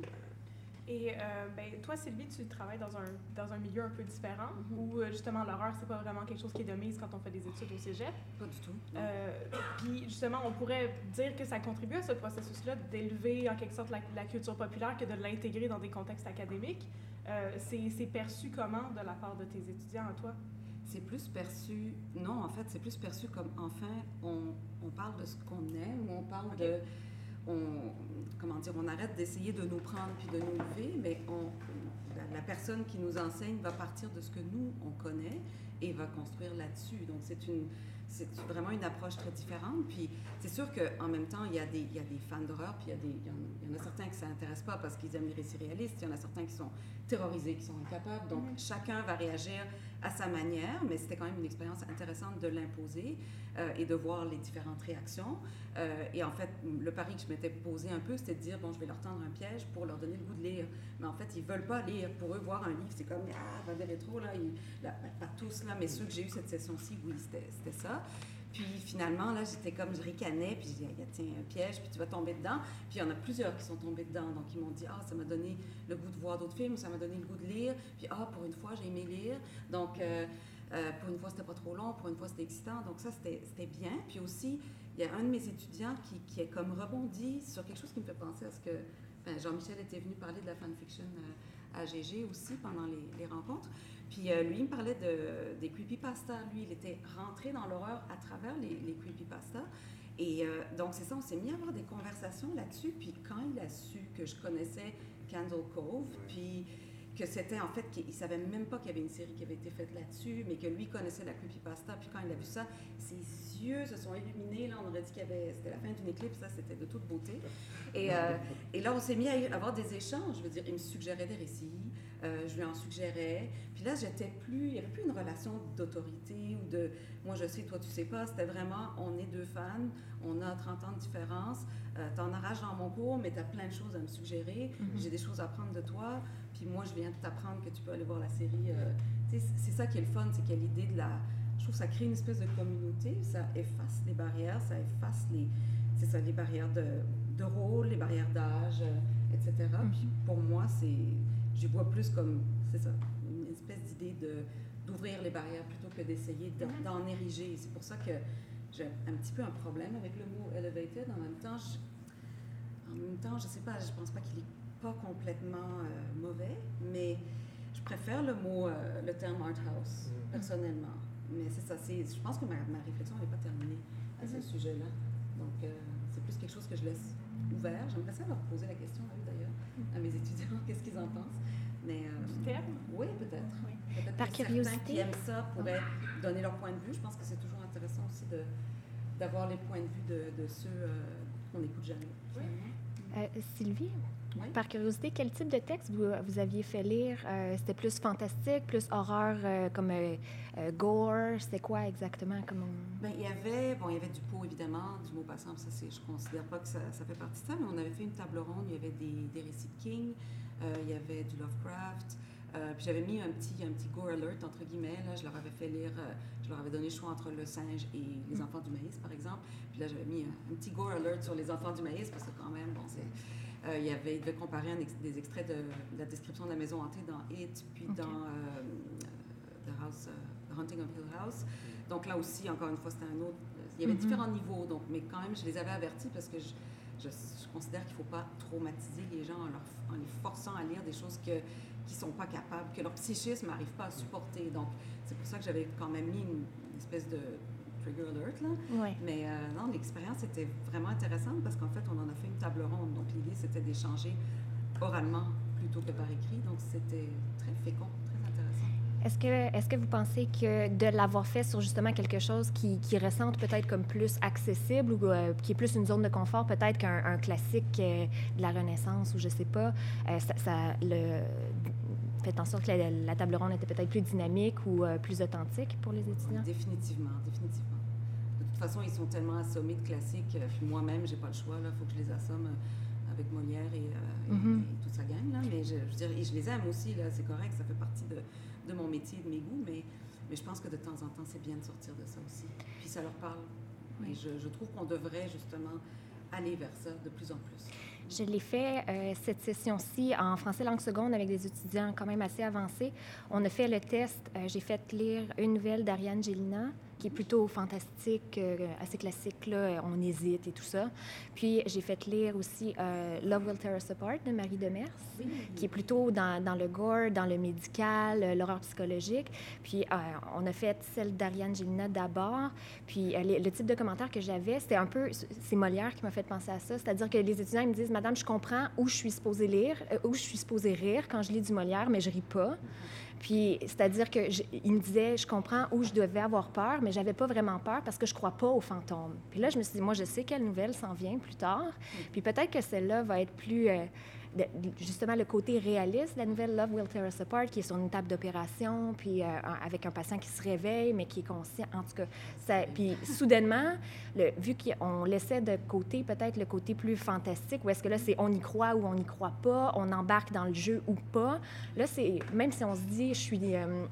Et euh, ben, toi, Sylvie, tu travailles dans un, dans un milieu un peu différent, mm-hmm. où euh, justement l'horreur, c'est pas vraiment quelque chose qui est de mise quand on fait des études au cégep. Pas du tout. Euh, puis justement, on pourrait dire que ça contribue à ce processus-là d'élever en quelque sorte la, la culture populaire que de l'intégrer dans des contextes académiques. Euh, c'est, c'est perçu comment de la part de tes étudiants, à toi? C'est plus perçu... Non, en fait, c'est plus perçu comme, enfin, on, on parle de ce qu'on est, ou on parle okay. de... On, comment dire, on arrête d'essayer de nous prendre puis de nous lever, mais on, la, la personne qui nous enseigne va partir de ce que nous, on connaît et va construire là-dessus. Donc, c'est, une, c'est vraiment une approche très différente. Puis, c'est sûr qu'en même temps, il y a des, il y a des fans d'horreur, puis il y, a des, il, y en, il y en a certains qui ne s'intéressent pas parce qu'ils aiment les récits réalistes, il y en a certains qui sont terrorisés, qui sont incapables. Donc, mm-hmm. chacun va réagir à sa manière, mais c'était quand même une expérience intéressante de l'imposer euh, et de voir les différentes réactions. Euh, et en fait, le pari que je m'étais posé un peu, c'était de dire, bon, je vais leur tendre un piège pour leur donner le goût de lire. Mais en fait, ils ne veulent pas lire. Pour eux, voir un livre, c'est comme, ah, va des rétros, là, ils, là, pas tous, là, mais ceux que j'ai eu cette session-ci, oui, c'était, c'était ça. Puis finalement, là, j'étais comme, je ricanais, puis j'ai dit, tiens, un piège, puis tu vas tomber dedans. Puis il y en a plusieurs qui sont tombés dedans. Donc, ils m'ont dit, ah, ça m'a donné le goût de voir d'autres films, ça m'a donné le goût de lire. Puis, ah, pour une fois, j'ai aimé lire. Donc, euh, Euh, pour une fois, c'était pas trop long, pour une fois, c'était excitant. Donc ça, c'était, c'était bien. Puis aussi, il y a un de mes étudiants qui, qui est comme rebondi sur quelque chose qui me fait penser à ce que... Ben, Jean-Michel était venu parler de la fanfiction euh, à G G aussi pendant les, les rencontres. Puis euh, lui, il me parlait de, des creepypastas. Lui, il était rentré dans l'horreur à travers les, les creepypastas. Et euh, donc, c'est ça, on s'est mis à avoir des conversations là-dessus. Puis quand il a su que je connaissais Candle Cove, puis que c'était en fait, qu'il ne savait même pas qu'il y avait une série qui avait été faite là-dessus, mais que lui connaissait la creepypasta. Puis quand il a vu ça, ses yeux se sont illuminés. Là, on aurait dit qu'il y avait, c'était la fin d'une éclipse, ça, c'était de toute beauté. Et, euh, et là, on s'est mis à avoir des échanges. Je veux dire, il me suggérait des récits, euh, je lui en suggérais. Puis là, j'étais plus, il n'y avait plus une relation d'autorité ou de moi je sais, toi tu sais pas. C'était vraiment, on est deux fans, on a trente ans de différence. Euh, t'en arraches dans mon cours, mais tu as plein de choses à me suggérer. Mm-hmm. J'ai des choses à apprendre de toi. Puis moi, je viens de t'apprendre que tu peux aller voir la série. Euh, c'est ça qui est le fun, c'est qu'il y a l'idée de la... Je trouve que ça crée une espèce de communauté, ça efface les barrières, ça efface les, c'est ça, les barrières de, de rôle, les barrières d'âge, euh, et cetera. Mm-hmm. Puis pour moi, c'est, je vois plus comme, c'est ça, une espèce d'idée de, d'ouvrir les barrières plutôt que d'essayer d'en, mm-hmm. d'en ériger. C'est pour ça que j'ai un petit peu un problème avec le mot « elevated ». En même temps, je, en même temps, je sais pas, je pense pas qu'il est pas complètement euh, mauvais, mais je préfère le mot, euh, le terme art house, mm-hmm. personnellement. Mais c'est ça, c'est, je pense que ma, ma réflexion n'est pas terminée à ce mm-hmm. sujet-là. Donc, euh, c'est plus quelque chose que je laisse ouvert. J'aimerais ça leur poser la question, à eux d'ailleurs, mm-hmm. à mes étudiants, qu'est-ce qu'ils en pensent. Mais, euh, du terme? Oui, peut-être. Oui. Peut-être Par que curiosité. certains qui aiment ça pourraient oh. donner leur point de vue. Je pense que c'est toujours intéressant aussi de, d'avoir les points de vue de, de ceux euh, qu'on n'écoute jamais. Oui. Euh, Sylvie? Oui. Par curiosité, quel type de texte vous, vous aviez fait lire? Euh, c'était plus fantastique, plus horreur, euh, comme euh, euh, gore? C'était quoi exactement? Comme on... Bien, il y avait, bon, il y avait du Poe, évidemment, du Maupassant, ça, c'est, je ne considère pas que ça, ça fait partie de ça, mais on avait fait une table ronde, il y avait des, des récits de King, euh, il y avait du Lovecraft, euh, puis j'avais mis un petit, un petit gore alert, entre guillemets, là, je leur avais fait lire, euh, je leur avais donné le choix entre Le Singe et Les Enfants du Maïs, par exemple, puis là, j'avais mis un, un petit gore alert sur Les Enfants du Maïs, parce que quand même, bon, c'est... Euh, il, y avait, il devait comparer un ex, des extraits de, de la description de la maison hantée dans It, puis okay. dans euh, The, House, uh, The Haunting of Hill House. Donc là aussi, encore une fois, c'était un autre... Il y avait mm-hmm. différents niveaux, donc, mais quand même, je les avais avertis parce que je, je, je considère qu'il ne faut pas traumatiser les gens en, leur, en les forçant à lire des choses que, qu'ils ne sont pas capables, que leur psychisme n'arrive pas à supporter. Donc, c'est pour ça que j'avais quand même mis une, une espèce de... trigger alert, là. Oui. Mais euh, non, l'expérience était vraiment intéressante parce qu'en fait, on en a fait une table ronde. Donc, l'idée, c'était d'échanger oralement plutôt que par écrit. Donc, c'était très fécond, très intéressant. Est-ce que, est-ce que vous pensez que de l'avoir fait sur justement quelque chose qui, qui ressente peut-être comme plus accessible ou euh, qui est plus une zone de confort, peut-être qu'un un classique euh, de la Renaissance ou je sais pas, euh, ça, ça le... fait en sorte que la, la table ronde était peut-être plus dynamique ou euh, plus authentique pour les étudiants? Oui, définitivement, définitivement. De toute façon, ils sont tellement assommés de classiques, euh, puis moi-même, j'ai pas le choix, il faut que je les assomme euh, avec Molière et, euh, mm-hmm. et, et toute sa gang, là. Mais je, je, dirais, je les aime aussi, là, c'est correct, ça fait partie de, de mon métier, de mes goûts, mais, mais je pense que de temps en temps, c'est bien de sortir de ça aussi. Puis ça leur parle. Oui. Et je, je trouve qu'on devrait justement aller vers ça de plus en plus. Je l'ai fait euh, cette session-ci en français langue seconde avec des étudiants quand même assez avancés. On a fait le test. Euh, j'ai fait lire une nouvelle d'Ariane Gélina, qui est plutôt fantastique, euh, assez classique, là, on hésite et tout ça. Puis j'ai fait lire aussi euh, Love Will Tear Us Apart de Marie Demers, oui. qui est plutôt dans, dans le gore, dans le médical, euh, l'horreur psychologique. Puis euh, on a fait celle d'Ariane Gélina d'abord. Puis euh, les, le type de commentaire que j'avais, c'était un peu, c'est Molière qui m'a fait penser à ça, c'est-à-dire que les étudiants ils me disent, Madame, je comprends où je suis supposée lire, euh, où je suis supposée rire quand je lis du Molière, mais je ris pas. Puis, c'est-à-dire qu'il me disait, je comprends où je devais avoir peur, mais j'avais pas vraiment peur parce que je crois pas aux fantômes. Puis là, je me suis dit, moi, je sais quelle nouvelle s'en vient plus tard. Puis peut-être que celle-là va être plus, euh, de, justement, le côté réaliste. La nouvelle Love Will Tear Us Apart, qui est sur une table d'opération, puis euh, avec un patient qui se réveille, mais qui est conscient. En tout cas, ça, puis soudainement, le, vu qu'on laissait de côté peut-être le côté plus fantastique, où est-ce que là, c'est on y croit ou on n'y croit pas, on embarque dans le jeu ou pas. Là, c'est même si on se dit, je suis, euh,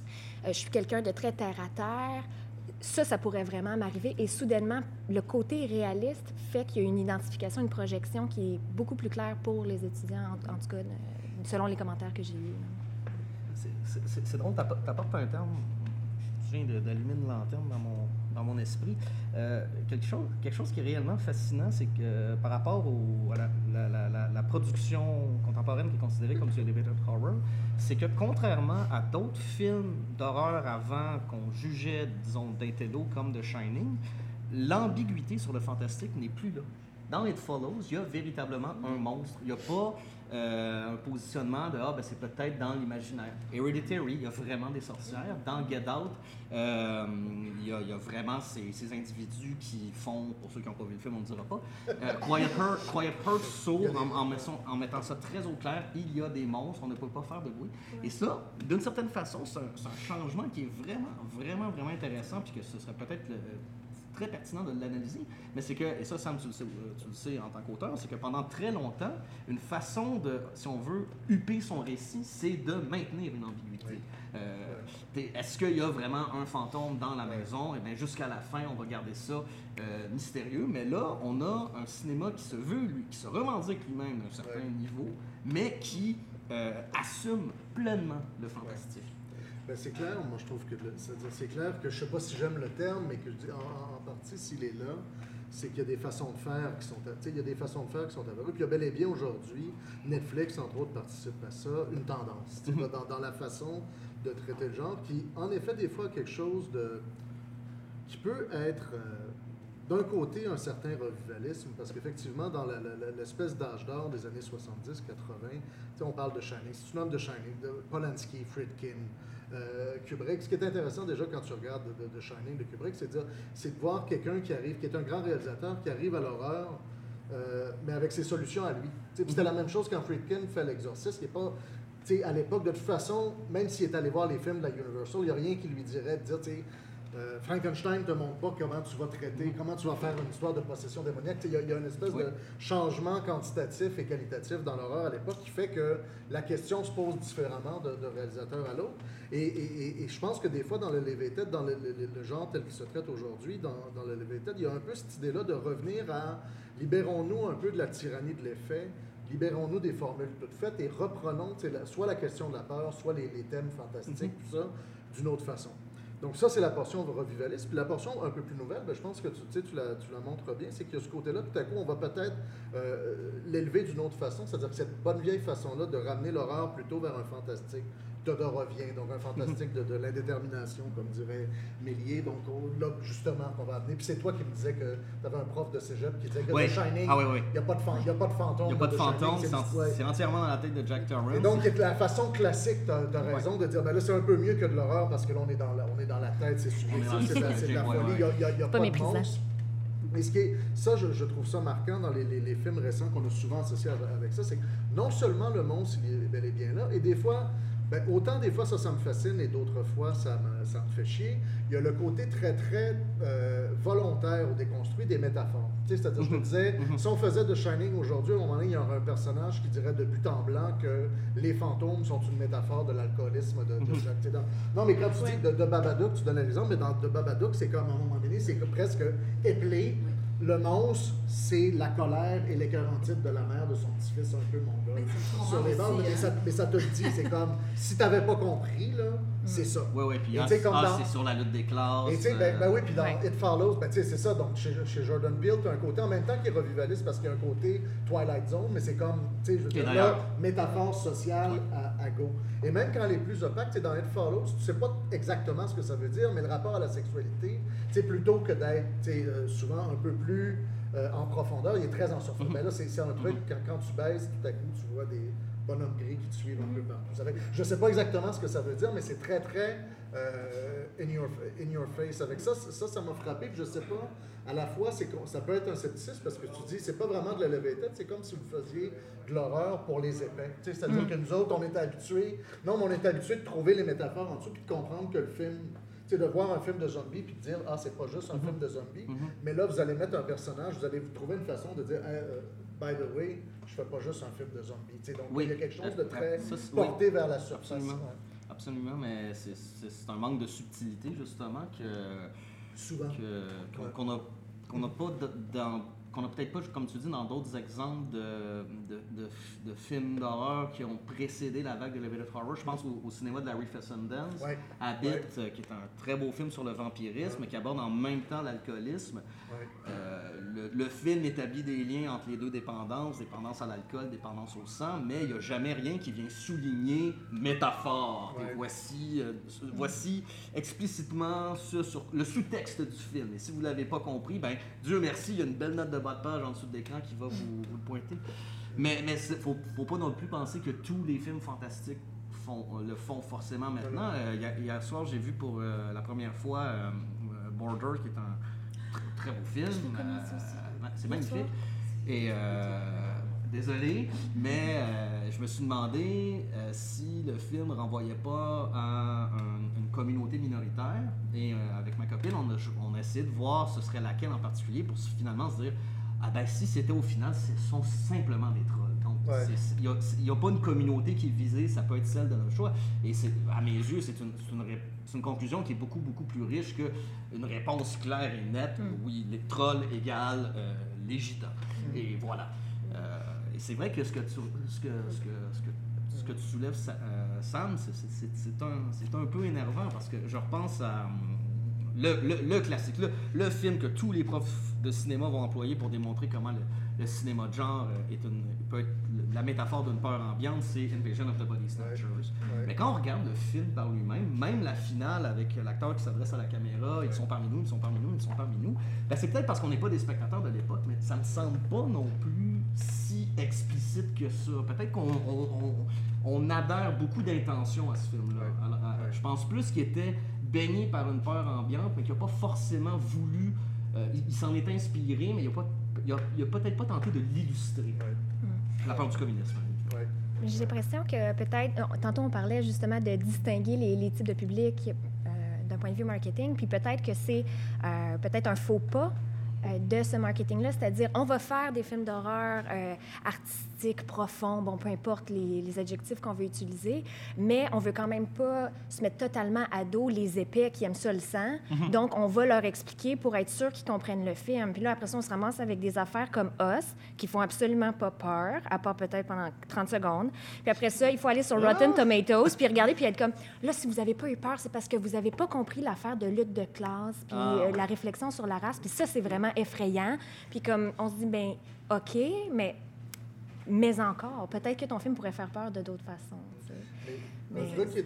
je suis quelqu'un de très terre-à-terre, ça, ça pourrait vraiment m'arriver. Et soudainement, le côté réaliste fait qu'il y a une identification, une projection qui est beaucoup plus claire pour les étudiants, en, en tout cas, selon les commentaires que j'ai eus. C'est, c'est, c'est drôle, tu apportes un terme je viens de- d'allumer une lanterne dans mon, dans mon esprit. Euh, quelque, chose, quelque chose qui est réellement fascinant, c'est que euh, par rapport au, à la, la, la, la, la production contemporaine qui est considérée comme du elevated horror, c'est que contrairement à d'autres films d'horreur avant qu'on jugeait, disons, d'intello comme The Shining, l'ambiguïté sur le fantastique n'est plus là. Dans It Follows, il y a véritablement un monstre. Il n'y a pas euh, un positionnement de « Ah, ben c'est peut-être dans l'imaginaire ». Hereditary, il y a vraiment des sorcières. Dans Get Out, euh, il, y a, il y a vraiment ces, ces individus qui font, pour ceux qui n'ont pas vu le film, on ne dira pas, euh, Quiet Heart, Quiet Heart s'ouvre en, en, mettant, en mettant ça très au clair. Il y a des monstres, on ne peut pas faire de bruit. Et ça, d'une certaine façon, c'est un, c'est un changement qui est vraiment, vraiment, vraiment intéressant, puis que ce serait peut-être le, très pertinent de l'analyser, mais c'est que, et ça Sam tu le sais, tu le sais en tant qu'auteur, c'est que pendant très longtemps, une façon de, si on veut, huper son récit, c'est de maintenir une ambiguïté. Oui. Euh, est-ce qu'il y a vraiment un fantôme dans la maison? Et bien jusqu'à la fin, on va garder ça euh, mystérieux, mais là, on a un cinéma qui se veut, lui, qui se revendique lui-même d'un certain oui. niveau, mais qui euh, assume pleinement le fantastique. Ben, c'est clair, moi je trouve que le, c'est-à-dire, c'est clair que je sais pas si j'aime le terme, mais que je dis en, en partie s'il est là, c'est qu'il y a des façons de faire qui sont, tu sais, il y a des façons de faire qui sont apparues. Puis il y a bel et bien aujourd'hui, Netflix entre autres participe à ça, une tendance, tu sais, dans, dans la façon de traiter le genre, qui en effet des fois quelque chose de qui peut être euh, d'un côté un certain revivalisme, parce qu'effectivement dans la, la, l'espèce d'âge d'or des années soixante-dix quatre-vingt, tu sais, on parle de Shining, si tu nommes de Shining, de Polanski, Friedkin, Euh, Kubrick. Ce qui est intéressant déjà quand tu regardes de, de, de Shining de Kubrick, c'est de, dire, c'est de voir quelqu'un qui arrive, qui est un grand réalisateur, qui arrive à l'horreur, euh, mais avec ses solutions à lui. T'sais, c'était la même chose quand Friedkin fait L'Exorciste. Il est pas, à l'époque, de toute façon, même s'il est allé voir les films de la Universal, il n'y a rien qui lui dirait de dire, euh, Frankenstein ne te montre pas comment tu vas traiter, comment tu vas faire une histoire de possession démoniaque. Il y, y a une espèce oui. de changement quantitatif et qualitatif dans l'horreur à l'époque qui fait que la question se pose différemment de, de réalisateur à l'autre. Et, et, et je pense que des fois, dans le Leviathan, dans le, le, le genre tel qu'il se traite aujourd'hui, dans, dans le Leviathan, il y a un peu cette idée-là de revenir à libérons-nous un peu de la tyrannie de l'effet, libérons-nous des formules toutes faites et reprenons la, soit la question de la peur, soit les, les thèmes fantastiques, mm-hmm. tout ça, d'une autre façon. Donc ça, c'est la portion revivaliste. Puis la portion un peu plus nouvelle, bien, je pense que tu, tu, sais, tu, la, tu la montres bien, c'est qu'il y a ce côté-là, tout à coup, on va peut-être euh, l'élever d'une autre façon, c'est-à-dire que cette bonne vieille façon-là de ramener l'horreur plutôt vers un fantastique. Todor revient, donc un fantastique de, de l'indétermination, comme dirait Méliès. Donc là, justement, qu'on va amener. Puis c'est toi qui me disais que tu avais un prof de cégep qui disait que oui. The Shining, ah, oui, oui. il n'y a pas de fantôme. Il n'y a pas de fantôme, c'est, c'est, c'est entièrement dans la tête de Jack Torrance. Et donc, la façon classique, tu as raison ouais. de dire, ben là, c'est un peu mieux que de l'horreur parce que là, on est dans la, on est dans la tête, c'est subjectif, c'est, c'est de la folie, il ouais, ouais. n'y a, y a, y a pas, pas de monstre. Mais ce qui est, ça, je, je trouve ça marquant dans les, les, les films récents qu'on a souvent associés avec ça, c'est que non seulement le monstre, il est bel et bien là, et des fois, ben, autant des fois ça, ça me fascine et d'autres fois ça me, ça me fait chier. Il y a le côté très, très euh, volontaire ou déconstruit des métaphores. Tu sais, c'est-à-dire, mm-hmm. je te disais, mm-hmm. si on faisait The Shining aujourd'hui, à un moment donné, il y aurait un personnage qui dirait de but en blanc que les fantômes sont une métaphore de l'alcoolisme de, de mm-hmm. chaque... Dans... Non, mais quand tu dis de, de Babadook, tu donnes l'exemple, mais dans de Babadook, c'est comme à un moment donné, c'est presque éplé. Le monstre, c'est la colère et l'écœurantite de la mère de son petit-fils un peu mongol. Sur les bords, mais, ça, mais ça te le dit, c'est comme, si tu n'avais pas compris, là, c'est ça. Oui, oui, puis ah, ah, c'est sur la lutte des classes. Et tu sais, ben, ben oui, puis dans ouais. It Follows, ben tu sais, c'est ça, donc chez, chez Jordan Peele, tu as un côté en même temps qui est revivaliste parce qu'il y a un côté Twilight Zone, mais c'est comme, tu sais, je veux dire, là, métaphore sociale ouais. à, à go. Et même quand elle est plus opaque, tu sais, dans It Follows, tu sais pas exactement ce que ça veut dire, mais le rapport à la sexualité, tu sais, plutôt que d'être, tu sais, euh, souvent un peu plus Euh, en profondeur, il est très en surface. Mm-hmm. Ben là, c'est, c'est un truc, quand, quand tu baisses, tout à coup, tu vois des bonhommes gris qui te suivent un peu partout. Ça fait, je ne sais pas exactement ce que ça veut dire, mais c'est très, très euh, in, your, in your face. Avec ça, ça, ça m'a frappé. Puis je ne sais pas, à la fois, c'est, ça peut être un scepticisme parce que tu dis, c'est pas vraiment de l'elevated, c'est comme si vous faisiez de l'horreur pour les épais. Tu sais, c'est-à-dire mm-hmm. que nous autres, on est habitués, non, mais on est habitués de trouver les métaphores en dessous puis de comprendre que le film... C'est de voir un film de zombies puis de dire ah c'est pas juste un mm-hmm. film de zombies, mm-hmm. mais là vous allez mettre un personnage, vous allez vous trouver une façon de dire hey, uh, by the way je fais pas juste un film de zombies. T'sais, donc oui. il y a quelque chose de très ça, porté oui. vers la surface. Absolument, ouais. Absolument, mais c'est, c'est, c'est un manque de subtilité justement que souvent que, qu'on, ouais. qu'on a qu'on n'a pas de, dans qu'on n'a peut-être pas, comme tu dis, dans d'autres exemples de, de, de, de films d'horreur qui ont précédé la vague de Elevated Horror. Je pense au, au cinéma de Larry Fessenden, ouais. Habit, ouais. euh, qui est un très beau film sur le vampirisme, ouais. qui aborde en même temps l'alcoolisme. Ouais. Euh, le, le film établit des liens entre les deux dépendances, dépendance à l'alcool, dépendance au sang, mais il n'y a jamais rien qui vient souligner métaphore. Ouais. Et voici, euh, voici explicitement ce, sur le sous-texte du film. Et si vous ne l'avez pas compris, ben Dieu merci, il y a une belle note de bas de page en dessous de l'écran qui va vous, vous le pointer. Mais il ne faut, faut pas non plus penser que tous les films fantastiques font, euh, le font forcément maintenant. Euh, hier, hier soir, j'ai vu pour euh, la première fois euh, Border, qui est un tr- très beau film. Euh, c'est magnifique. Et euh, désolé, mais euh, je me suis demandé euh, si le film ne renvoyait pas à un, une communauté minoritaire. Et euh, avec ma copine, on a, on a essayé de voir ce serait laquelle en particulier pour finalement se dire ah ben si c'était au final, ce sont simplement des trolls. Donc ouais. il n'y a, a pas une communauté qui est visée, ça peut être celle de notre choix. Et c'est, à mes yeux, c'est une, c'est, une, c'est une conclusion qui est beaucoup, beaucoup plus riche qu'une réponse claire et nette. Mm. Oui, les trolls égale euh, les gitans. Mm. Et voilà. Euh, et c'est vrai que ce que tu, ce que, ce que, ce que, ce que tu soulèves, euh, Sam, c'est, c'est, c'est, un, c'est un peu énervant parce que je repense à le, le, le classique, le, le film que tous les profs de cinéma vont employer pour démontrer comment le, le cinéma de genre est une, peut être la métaphore d'une peur ambiante, c'est Invasion of the Body Snatchers. Ouais, ouais. Mais quand on regarde le film par lui-même, même la finale avec l'acteur qui s'adresse à la caméra, ils sont parmi nous, ils sont parmi nous, ils sont parmi nous, ben c'est peut-être parce qu'on n'est pas des spectateurs de l'époque, mais ça me semble pas non plus si explicite que ça. Peut-être qu'on on, on, on adhère beaucoup d'intention à ce film-là. Ouais, Alors, ouais. Je pense plus qu'il était baigné par une peur ambiante, mais qu'il n'a pas forcément voulu. Euh, il, il s'en est inspiré, mais il n'a peut-être pas tenté de l'illustrer. Ouais. Mm. La peur du communisme. Ouais. J'ai l'impression que peut-être, tantôt on parlait justement de distinguer les, les types de public euh, d'un point de vue marketing, puis peut-être que c'est euh, peut-être un faux pas euh, de ce marketing-là, c'est-à-dire on va faire des films d'horreur euh, artistiques, profonds, bon, peu importe les, les adjectifs qu'on veut utiliser, mais on veut quand même pas se mettre totalement à dos les épais qui aiment ça le sang. Mm-hmm. Donc, on va leur expliquer pour être sûr qu'ils comprennent le film. Puis là, après ça, on se ramasse avec des affaires comme Us, qui font absolument pas peur, à part peut-être pendant trente secondes. Puis après ça, il faut aller sur Rotten Tomatoes, puis regarder, puis être comme, là, si vous avez pas eu peur, c'est parce que vous avez pas compris l'affaire de lutte de classe, puis ah, euh, ouais. la réflexion sur la race, puis ça, c'est vraiment effrayant. Puis comme, on se dit, ben OK, mais... Mais encore, peut-être que ton film pourrait faire peur de d'autres façons. Mais, mais, mais, c'est...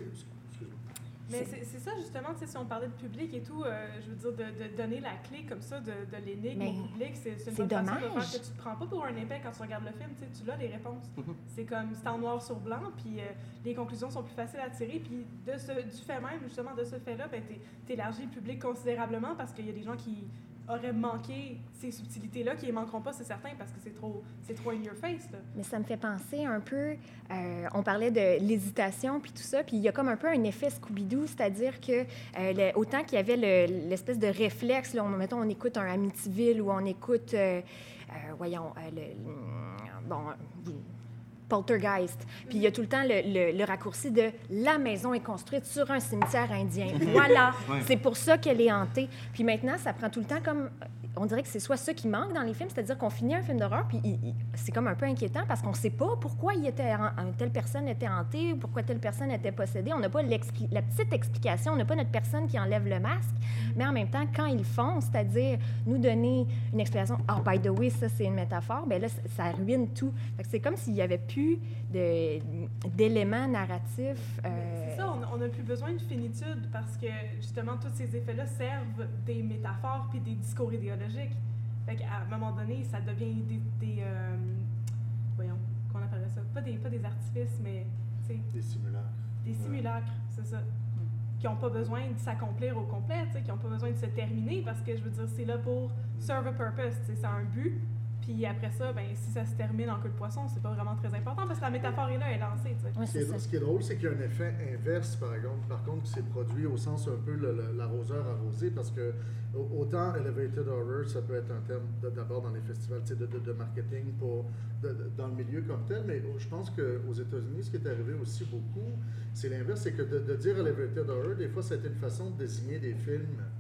mais c'est, c'est ça, justement, si on parlait de public et tout, euh, je veux dire, de, de donner la clé comme ça de, de l'énigme mais au public, c'est, c'est une c'est bonne dommage. façon de faire que tu te prends pas pour un épais quand tu regardes le film, tu l'as les réponses. Mm-hmm. C'est comme, c'est en noir sur blanc, puis euh, les conclusions sont plus faciles à tirer, puis de ce, du fait même, justement, de ce fait-là, ben, t'élargis le public considérablement parce qu'il y a des gens qui auraient manqué ces subtilités-là, qui ne manqueront pas, c'est certain, parce que c'est trop, c'est trop in your face. Là. Mais ça me fait penser un peu, euh, on parlait de l'hésitation, puis tout ça, puis il y a comme un peu un effet Scooby-Doo, c'est-à-dire que euh, le, autant qu'il y avait le, l'espèce de réflexe, là, on, mettons, on écoute un Amityville ou on écoute, euh, euh, voyons, euh, le, bon... Poltergeist. Puis il y a tout le temps le, le, le raccourci de « la maison est construite sur un cimetière indien ». Voilà, ouais. C'est pour ça qu'elle est hantée. Puis maintenant, ça prend tout le temps comme... On dirait que c'est soit ça qui manque dans les films, c'est-à-dire qu'on finit un film d'horreur, puis il, il, c'est comme un peu inquiétant parce qu'on ne sait pas pourquoi il était, telle personne était hantée, pourquoi telle personne était possédée. On n'a pas la petite explication, on n'a pas notre personne qui enlève le masque, mais en même temps, quand ils font, c'est-à-dire nous donner une explication, « Oh, by the way, ça, c'est une métaphore », bien là, ça ruine tout. Fait que c'est comme s'il n'y avait plus de, d'éléments narratifs. Euh... C'est ça, on n'a plus besoin de finitude parce que, justement, tous ces effets-là servent des métaphores puis des discours idéologiques. Fait qu'à un moment donné, ça devient des... des euh, voyons, qu'on appellerait ça? Pas des, pas des artifices, mais... Des simulacres. Des simulacres, ouais. C'est ça. Mm. Qui n'ont pas besoin de s'accomplir au complet, qui n'ont pas besoin de se terminer, parce que, je veux dire, c'est là pour mm. serve a purpose, ça a un but. Puis après ça, ben, si ça se termine en queue de poisson, c'est pas vraiment très important, parce que la métaphore est là, elle est lancée. Ouais, c'est ce, qui est, ce qui est drôle, c'est qu'il y a un effet inverse, par exemple, par contre, qui s'est produit au sens un peu le, le, l'arroseur arrosé, parce que autant Elevated Horror, ça peut être un terme de, d'abord dans les festivals de, de, de marketing pour, de, de, dans le milieu comme tel, mais je pense qu'aux États-Unis, ce qui est arrivé aussi beaucoup, c'est l'inverse, c'est que de, de dire Elevated Horror, des fois, c'était une façon de désigner des films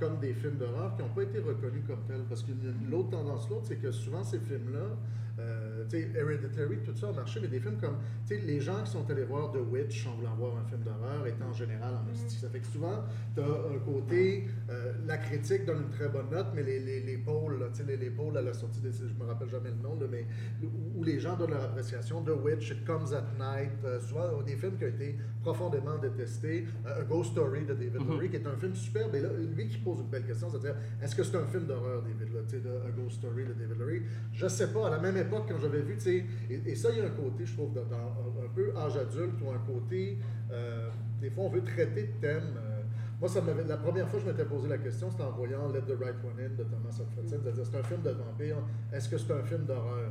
comme des films d'horreur qui n'ont pas été reconnus comme tels. Parce que l'autre tendance, l'autre, c'est que souvent ces films-là, euh, tu sais, Hereditary, tout ça a marché, mais des films comme, tu sais, les gens qui sont allés voir The Witch en voulant voir un film d'horreur étaient en général en hostie. Ça fait que souvent, tu as un côté, euh, la critique donne une très bonne note, mais les, les, les pôles, tu sais, les, les pôles à la sortie, des, je me rappelle jamais le nom, là, mais où, où les gens donnent leur appréciation. The Witch, It Comes at Night, euh, souvent des films qui ont été profondément détestés. Euh, A Ghost Story de David Lowery, mm-hmm. qui est un film superbe. Et là, lui qui pose une belle question, c'est-à-dire, est-ce que c'est un film d'horreur, David, là, tu sais, de A Ghost Story de David Lowery? Je sais pas. À la même époque, quand j'avais vu, tu sais, et, et ça, il y a un côté, je trouve, dans, dans un, un peu âge adulte, ou un côté, euh, des fois, on veut traiter de thèmes. Euh, moi, ça m'avait, la première fois que je m'étais posé la question, c'était en voyant Let the Right One In de Thomas Alfredson. C'est-à-dire, c'est un film de vampire. Est-ce que c'est un film d'horreur?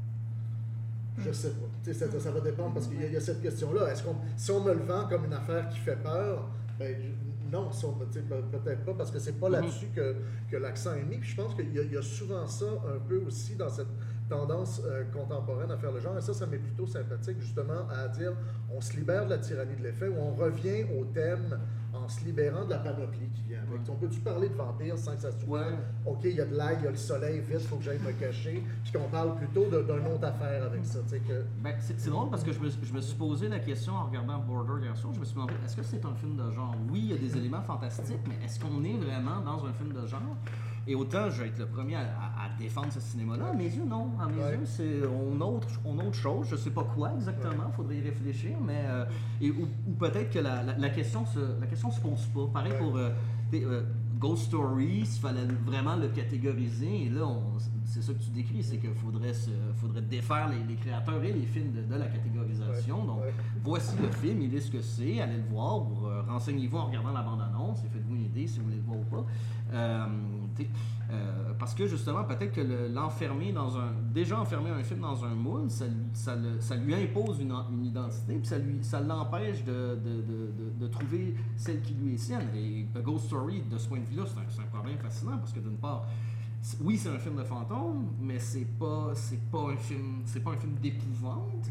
Je sais pas. Tu sais, ça, ça va dépendre parce qu'il y, y a cette question-là. Est-ce qu'on, si on me le vend comme une affaire qui fait peur, ben non, si on, peut-être pas, parce que c'est pas là-dessus que, que l'accent est mis. Puis je pense qu'il y, y a souvent ça un peu aussi dans cette tendance euh, contemporaine à faire le genre. Et ça, ça m'est plutôt sympathique, justement, à dire on se libère de la tyrannie de l'effet, ou on revient au thème en se libérant de la panoplie qui vient avec. Ouais. On peut-tu parler de vampires sans que ça soit ouais. OK, il y a de l'ail, il y a le soleil, vite, il faut que j'aille me cacher, puis qu'on parle plutôt de, d'une autre affaire avec ça. Que... Ben, c'est, c'est drôle parce que je me, je me suis posé la question en regardant Border hier soir. Je me suis demandé, est-ce que c'est un film de genre? Oui, il y a des éléments fantastiques, mais est-ce qu'on est vraiment dans un film de genre? Et autant je vais être le premier à, à, à défendre ce cinéma-là, à mes yeux, non. À mes ouais. yeux, c'est on autre, on autre chose. Je ne sais pas quoi exactement, il faudrait y réfléchir, mais euh, et, ou, ou peut-être que la, la, la question se, la question se pose pas. Pareil ouais. pour euh, euh, Ghost Story, il fallait vraiment le catégoriser, et là, on, c'est ça que tu décris, c'est qu'il faudrait, se, faudrait défaire les, les créateurs et les films de, de la catégorisation. Ouais. Donc, ouais. voici le film, il est ce que c'est, allez le voir, ou, euh, renseignez-vous en regardant la bande-annonce, et faites-vous une idée si vous voulez le voir ou pas. Euh, euh, parce que justement, peut-être que le, l'enfermer dans un. Déjà enfermer un film dans un moule, ça, ça, le, ça lui impose une, une identité, puis ça, lui, ça l'empêche de, de, de, de, de trouver celle qui lui est sienne. Et A Ghost Story, de ce point de vue-là, c'est un, c'est un problème fascinant, parce que d'une part, oui, c'est un film de fantôme, mais c'est pas, c'est pas un film, c'est pas un film d'épouvante.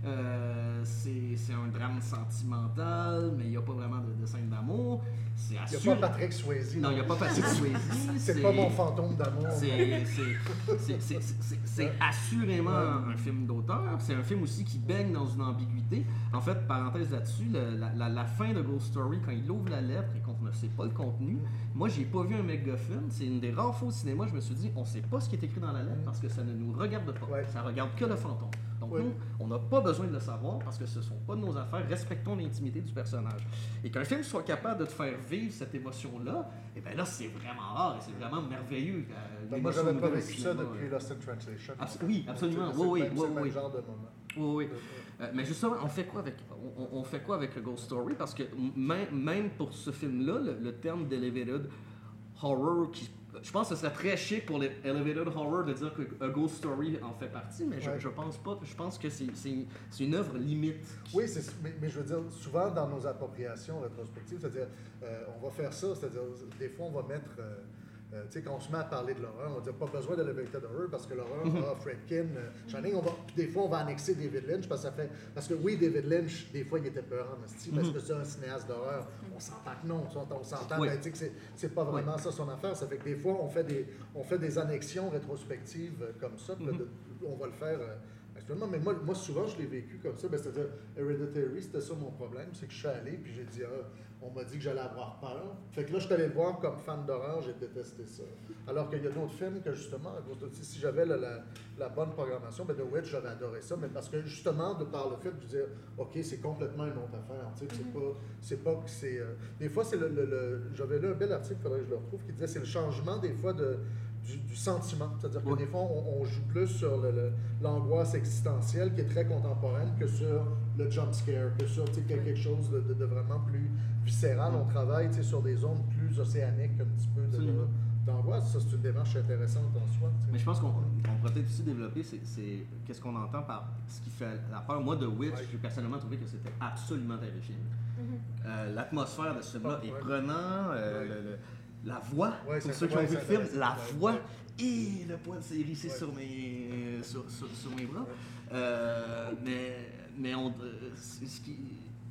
Euh, c'est, c'est un drame sentimental, mais il n'y a pas vraiment de, de scène d'amour. C'est assur... Il n'y a pas Patrick Swayze. Non, il n'y a pas Patrick Swayze. c'est, c'est pas mon fantôme d'amour. C'est, c'est, c'est, c'est, c'est, c'est assurément ouais. un film d'auteur. C'est un film aussi qui baigne dans une ambiguïté. En fait, parenthèse là-dessus, le, la, la, la fin de Ghost Story, quand il ouvre la lettre et qu'on ne sait pas le contenu, moi, j'ai pas vu un MacGuffin. C'est une des rares fois au cinéma, je me suis dit, on ne sait pas ce qui est écrit dans la lettre parce que ça ne nous regarde pas. Ouais. Ça regarde que le fantôme. Donc oui. nous, on n'a pas besoin de le savoir parce que ce ne sont pas de nos affaires. Respectons l'intimité du personnage. Et qu'un film soit capable de te faire vivre cette émotion-là, et bien là, c'est vraiment rare et c'est vraiment merveilleux. Euh, moi, j'avais pas vécu ça depuis Lost in Translation. Abs- oui, absolument. C'est, oui, c'est oui, c'est oui, le oui. genre de moment. Oui, oui. Euh, mais justement, on fait quoi avec, on, on fait quoi avec A Ghost Story? Parce que même, même pour ce film-là, le, le terme d'Elevated Horror, qui, je pense que ce serait très chic pour l'Elevated Horror de dire que A Ghost Story en fait partie, mais je, ouais. je pense pas. Je pense que c'est, c'est, c'est une œuvre limite. Oui, c'est, mais, mais je veux dire, souvent dans nos appropriations rétrospectives, c'est-à-dire, euh, on va faire ça, c'est-à-dire, des fois, on va mettre... Euh, Euh, tu sais, quand on se met à parler de l'horreur, on va dire pas besoin d'Elevated Horror parce que l'horreur, mm-hmm. ah, Friedkin, euh, Shining, on va, des fois on va annexer David Lynch parce que ça fait, parce que oui, David Lynch, des fois il était peurant, mais mm-hmm. parce que c'est un cinéaste d'horreur, on s'entend que non, on s'entend, oui. ben, tu sais que c'est, c'est pas vraiment oui. ça son affaire, ça fait que des fois on fait des, on fait des annexions rétrospectives comme ça, mm-hmm. de, on va le faire euh, actuellement, mais moi, moi souvent je l'ai vécu comme ça, ben, c'est-à-dire Hereditary, c'était ça mon problème, c'est que je suis allé puis j'ai dit ah, on m'a dit que j'allais avoir peur. Fait que là, je suis allé le voir comme fan d'horreur, j'ai détesté ça. Alors qu'il y a d'autres films que, justement, si j'avais la, la, la bonne programmation, ben The Witch, j'aurais adoré ça, mais parce que, justement, de par le fait de dire, OK, c'est complètement une autre affaire, tu sais, c'est pas, c'est pas que c'est... Euh... Des fois, c'est le, le, le... J'avais lu un bel article, il faudrait que je le retrouve, qui disait, c'est le changement, des fois, de... Du, du sentiment. C'est-à-dire que oui. des fois, on, on joue plus sur le, le, l'angoisse existentielle qui est très contemporaine que sur le jump scare, que sur quelque chose de, de, de vraiment plus viscéral. Oui. On travaille sur des zones plus océaniques, un petit peu de, de, d'angoisse. Ça, c'est une démarche intéressante en soi. T'sais. Mais je pense qu'on on pourrait peut-être aussi développer, c'est, c'est qu'est-ce qu'on entend par ce qui fait la peur. Moi, de Witch, ouais. j'ai personnellement trouvé que c'était absolument terrifiant. Mm-hmm. Euh, l'atmosphère de ce film-là oh, est ouais. prenant. Euh, ouais. le, le, La voix, ouais, pour ceux qui ont vu le film, la voix et le poil s'est hérissé ouais. sur, mes, sur, sur, sur mes bras. Ouais. Euh, mais mais on, ce qui,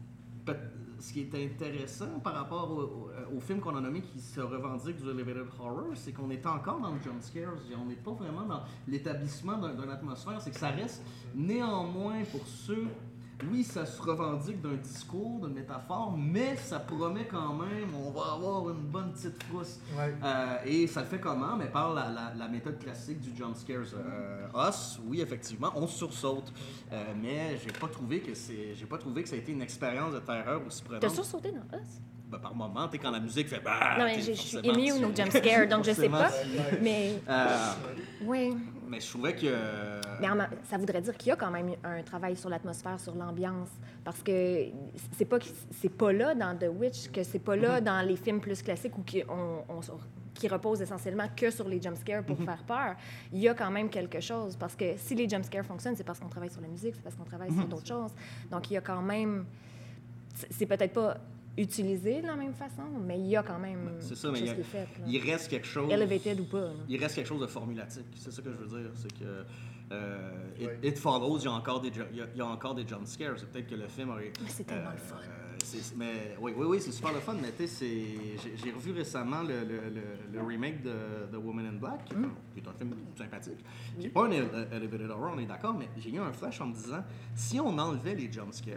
ce qui est intéressant par rapport au, au, au film qu'on a nommé qui se revendique du Elevated Horror, c'est qu'on est encore dans le jump scares. On n'est pas vraiment dans l'établissement d'un, d'une atmosphère. C'est que ça reste néanmoins pour ceux... Oui, ça se revendique d'un discours, d'une métaphore, mais ça promet quand même, on va avoir une bonne petite frousse. Ouais. Euh, et ça le fait comment? Mais par la, la, la méthode classique du jump scares. Euh, Us, oui, effectivement, on sursaute. Euh, mais j'ai pas trouvé que c'est, j'ai pas trouvé que ça a été une expérience de terreur aussi prenante. T'as sursauté dans Us? Ben, par moment, tu sais, quand la musique fait... Bah, non, mais je suis immune au jump scare, donc je sais pas. Mais... Euh, oui. Mais je trouvais que... Mais en, ça voudrait dire qu'il y a quand même un travail sur l'atmosphère, sur l'ambiance, parce que c'est pas c'est pas là dans The Witch, que c'est pas là mm-hmm. dans les films plus classiques où qui, on, on, qui reposent essentiellement que sur les jump scares pour mm-hmm. faire peur. Il y a quand même quelque chose, parce que si les jump scares fonctionnent, c'est parce qu'on travaille sur la musique, c'est parce qu'on travaille mm-hmm. sur d'autres choses. Donc il y a quand même... C'est peut-être pas utilisé de la même façon, mais il y a quand même c'est ça, quelque mais chose il, y a, qui est fait. Là. Il reste quelque chose... Elevated ou pas. Là. Il reste quelque chose de formulatique, c'est ça que je veux dire. C'est que euh, it, ouais. It Follows, il y a encore des, il y a, il y a encore des jump scares. C'est peut-être que le film aurait... Mais c'est tellement euh, le fun. C'est, mais, oui, oui, oui, c'est super le fun, mais tu sais, j'ai, j'ai revu récemment le, le, le, le remake de The Woman in Black, qui est, mm. un, qui est un film sympathique, qui n'est pas un Elevated Horror, on est d'accord, mais j'ai eu un flash en me disant, si on enlevait les jump scares,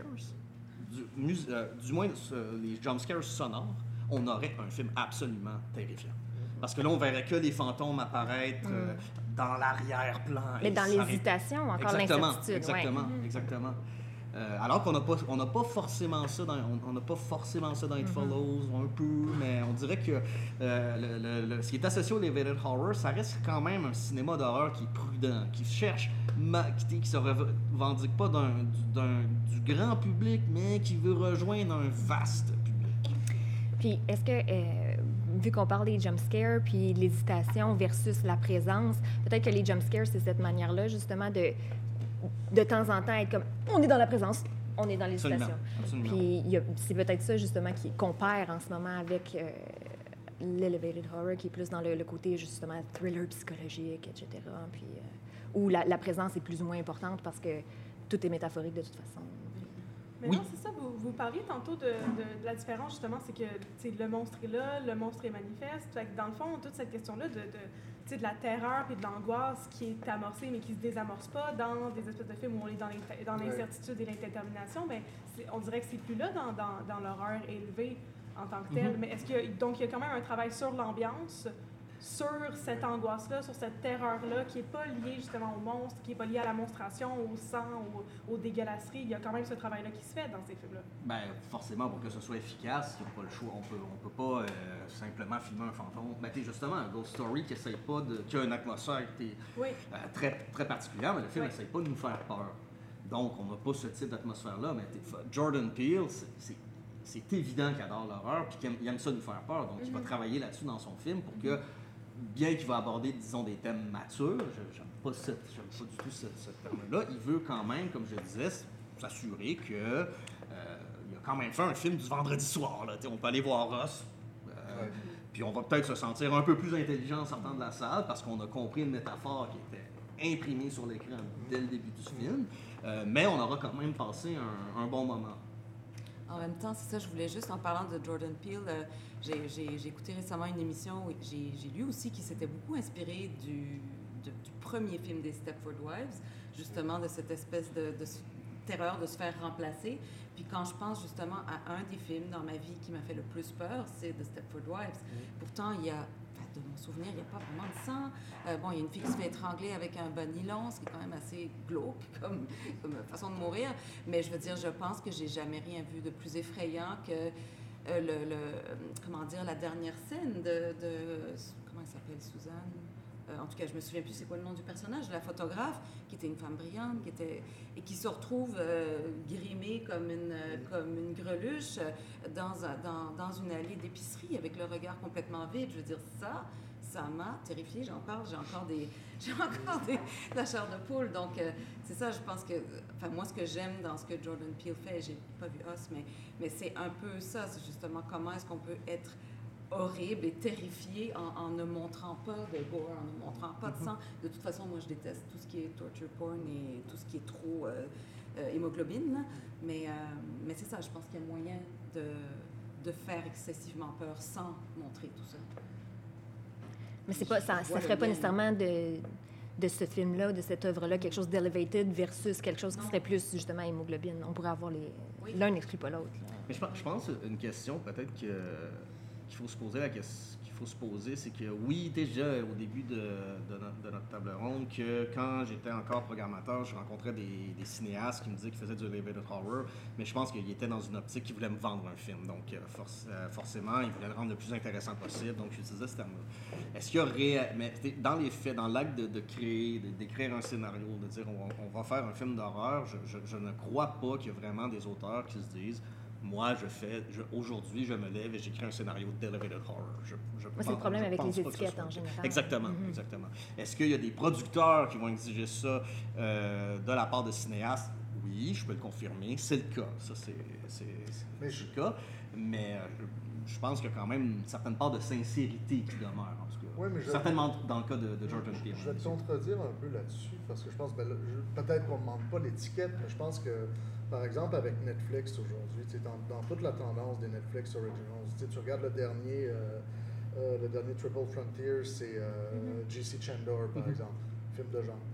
Du, euh, du moins euh, les jumpscares sonores, on aurait un film absolument terrifiant. Parce que là, on verrait que les fantômes apparaître euh, mm. dans l'arrière-plan. Mais dans l'hésitation, encore exactement, l'incertitude. Exactement, ouais. exactement. Euh, alors qu'on n'a pas, on n'a pas forcément ça dans, on n'a pas forcément ça dans It Follows, mm-hmm. un peu, mais on dirait que euh, le, le, le, ce qui est associé au Elevated Horror, ça reste quand même un cinéma d'horreur qui est prudent, qui cherche, ma, qui, qui se revendique pas d'un, d'un, du grand public, mais qui veut rejoindre un vaste public. Puis, est-ce que, euh, vu qu'on parle des jumpscares, puis l'hésitation versus la présence, peut-être que les jumpscares, c'est cette manière-là, justement, de de temps en temps être comme on est dans la présence, on est dans l'hésitation. Absolument. Puis y a, c'est peut-être ça justement qui, qu'on perd en ce moment avec euh, l'Elevated Horror qui est plus dans le, le côté justement thriller psychologique, et cetera. Puis euh, où la, la présence est plus ou moins importante parce que tout est métaphorique de toute façon. Mais oui. Non, c'est ça. Vous, vous parliez tantôt de, de, de la différence, justement, c'est que le monstre est là, le monstre est manifeste. Fait que dans le fond, toute cette question-là de, de, de la terreur et de l'angoisse qui est amorcée, mais qui ne se désamorce pas dans des espèces de films où on est dans, les, dans l'incertitude et l'indétermination, bien, on dirait que c'est plus là dans, dans, dans l'horreur élevée en tant que telle. Mm-hmm. Mais est-ce qu'il y a, donc, il y a quand même un travail sur l'ambiance, sur cette angoisse-là, sur cette terreur-là, qui n'est pas liée justement au monstre, qui n'est pas liée à la monstration, au sang, au, aux dégueulasseries. Il y a quand même ce travail-là qui se fait dans ces films-là. Bien, forcément, pour que ce soit efficace, il n'y a pas le choix. On peut, on peut pas euh, simplement filmer un fantôme. Ben, t'es justement un Ghost Story qui essaye pas de... qui a une atmosphère qui est oui. euh, très, très particulière, mais le film oui. n'essaye pas de nous faire peur. Donc, on n'a pas ce type d'atmosphère-là. Mais Jordan Peele, c'est, c'est, c'est évident qu'il adore l'horreur puis qu'il aime, il aime ça nous faire peur. Donc, mm-hmm. il va travailler là-dessus dans son film pour que... Bien qu'il va aborder, disons, des thèmes matures, je n'aime pas, cette, j'aime pas du tout ce, ce terme-là, il veut quand même, comme je disais, s'assurer qu'il euh, a quand même fait un film du vendredi soir. Là. On peut aller voir Us, euh, ouais. puis on va peut-être se sentir un peu plus intelligent en sortant de la salle parce qu'on a compris une métaphore qui était imprimée sur l'écran dès le début du film, euh, mais on aura quand même passé un, un bon moment. En même temps, c'est ça, je voulais juste, en parlant de Jordan Peele, euh, j'ai, j'ai, j'ai écouté récemment une émission où j'ai, j'ai lu aussi qu'il s'était beaucoup inspiré du, de, du premier film des Stepford Wives, justement de cette espèce de, de terreur de se faire remplacer. Puis quand je pense justement à un des films dans ma vie qui m'a fait le plus peur, c'est The Stepford Wives. Mm. Pourtant, il y a... de mon souvenir, il n'y a pas vraiment de sang. Euh, bon, il y a une fille qui se fait étrangler avec un bas nylon, ce qui est quand même assez glauque comme, comme façon de mourir. Mais je veux dire, je pense que j'ai jamais rien vu de plus effrayant que euh, le, le, comment dire, la dernière scène de, de comment elle s'appelle, Suzanne? Euh, en tout cas, je me souviens plus c'est quoi le nom du personnage, de la photographe, qui était une femme brillante, qui était, et qui se retrouve euh, grimée comme une, euh, comme une greluche dans, dans, dans une allée d'épicerie avec le regard complètement vide. Je veux dire, ça, ça m'a terrifiée. J'en parle, j'ai encore des, j'ai encore des, de la chair de poule. Donc, euh, c'est ça, je pense que, enfin, moi, ce que j'aime dans ce que Jordan Peele fait, j'ai pas vu Us, mais, mais c'est un peu ça, c'est justement comment est-ce qu'on peut être horrible et terrifié en, en ne montrant pas de gore, en ne montrant pas de sang. De toute façon, moi, je déteste tout ce qui est torture porn et tout ce qui est trop, euh, euh, hémoglobine. Là. Mais, euh, mais c'est ça, je pense qu'il y a moyen de, de faire excessivement peur sans montrer tout ça. Mais c'est pas, ça ne ferait pas nécessairement de, de ce film-là, de cette œuvre-là, quelque chose d'elevated versus quelque chose qui Non. serait plus, justement, hémoglobine. On pourrait avoir les... Oui. L'un n'exclut pas l'autre. là. Mais je pense, je pense une question peut-être que, qu'il faut se poser la question. Faut se poser, c'est que oui, déjà au début de, de, notre, de notre table ronde, que quand j'étais encore programmateur, je rencontrais des, des cinéastes qui me disaient qu'ils faisaient du elevated horror, mais je pense qu'ils étaient dans une optique qui voulait me vendre un film. Donc, euh, forc- euh, forcément, ils voulaient le rendre le plus intéressant possible. Donc, j'utilisais ce terme-là. Est-ce qu'il y aurait, mais dans les faits, dans l'acte de, de créer, de, d'écrire un scénario, de dire on, on va faire un film d'horreur, je, je, je ne crois pas qu'il y a vraiment des auteurs qui se disent moi, je fais, je, aujourd'hui, je me lève et j'écris un scénario d'elevated horror. Je, je Moi, pense, c'est le problème je avec pense les pas que ce étiquettes soit en le cas. général. Exactement, Mm-hmm. exactement. Est-ce qu'il y a des producteurs qui vont exiger ça euh, de la part de cinéastes? Oui, je peux le confirmer. C'est le cas. Ça, c'est, c'est, c'est, Mais c'est je- le cas. Mais euh, je, je pense qu'il y a quand même une certaine part de sincérité qui demeure, en tout cas. Oui, mais je- Certainement dans le cas de, de Jordan Peele. Je vais te contredire un peu là-dessus, parce que je pense, ben là, je- peut-être qu'on ne demande pas l'étiquette, mais je pense que, par exemple, avec Netflix aujourd'hui, tu sais, dans, dans toute la tendance des Netflix Originals, tu sais, tu regardes le dernier, euh, euh, le dernier Triple Frontier, c'est euh, J C Chandor, par Mhm. exemple, film de genre.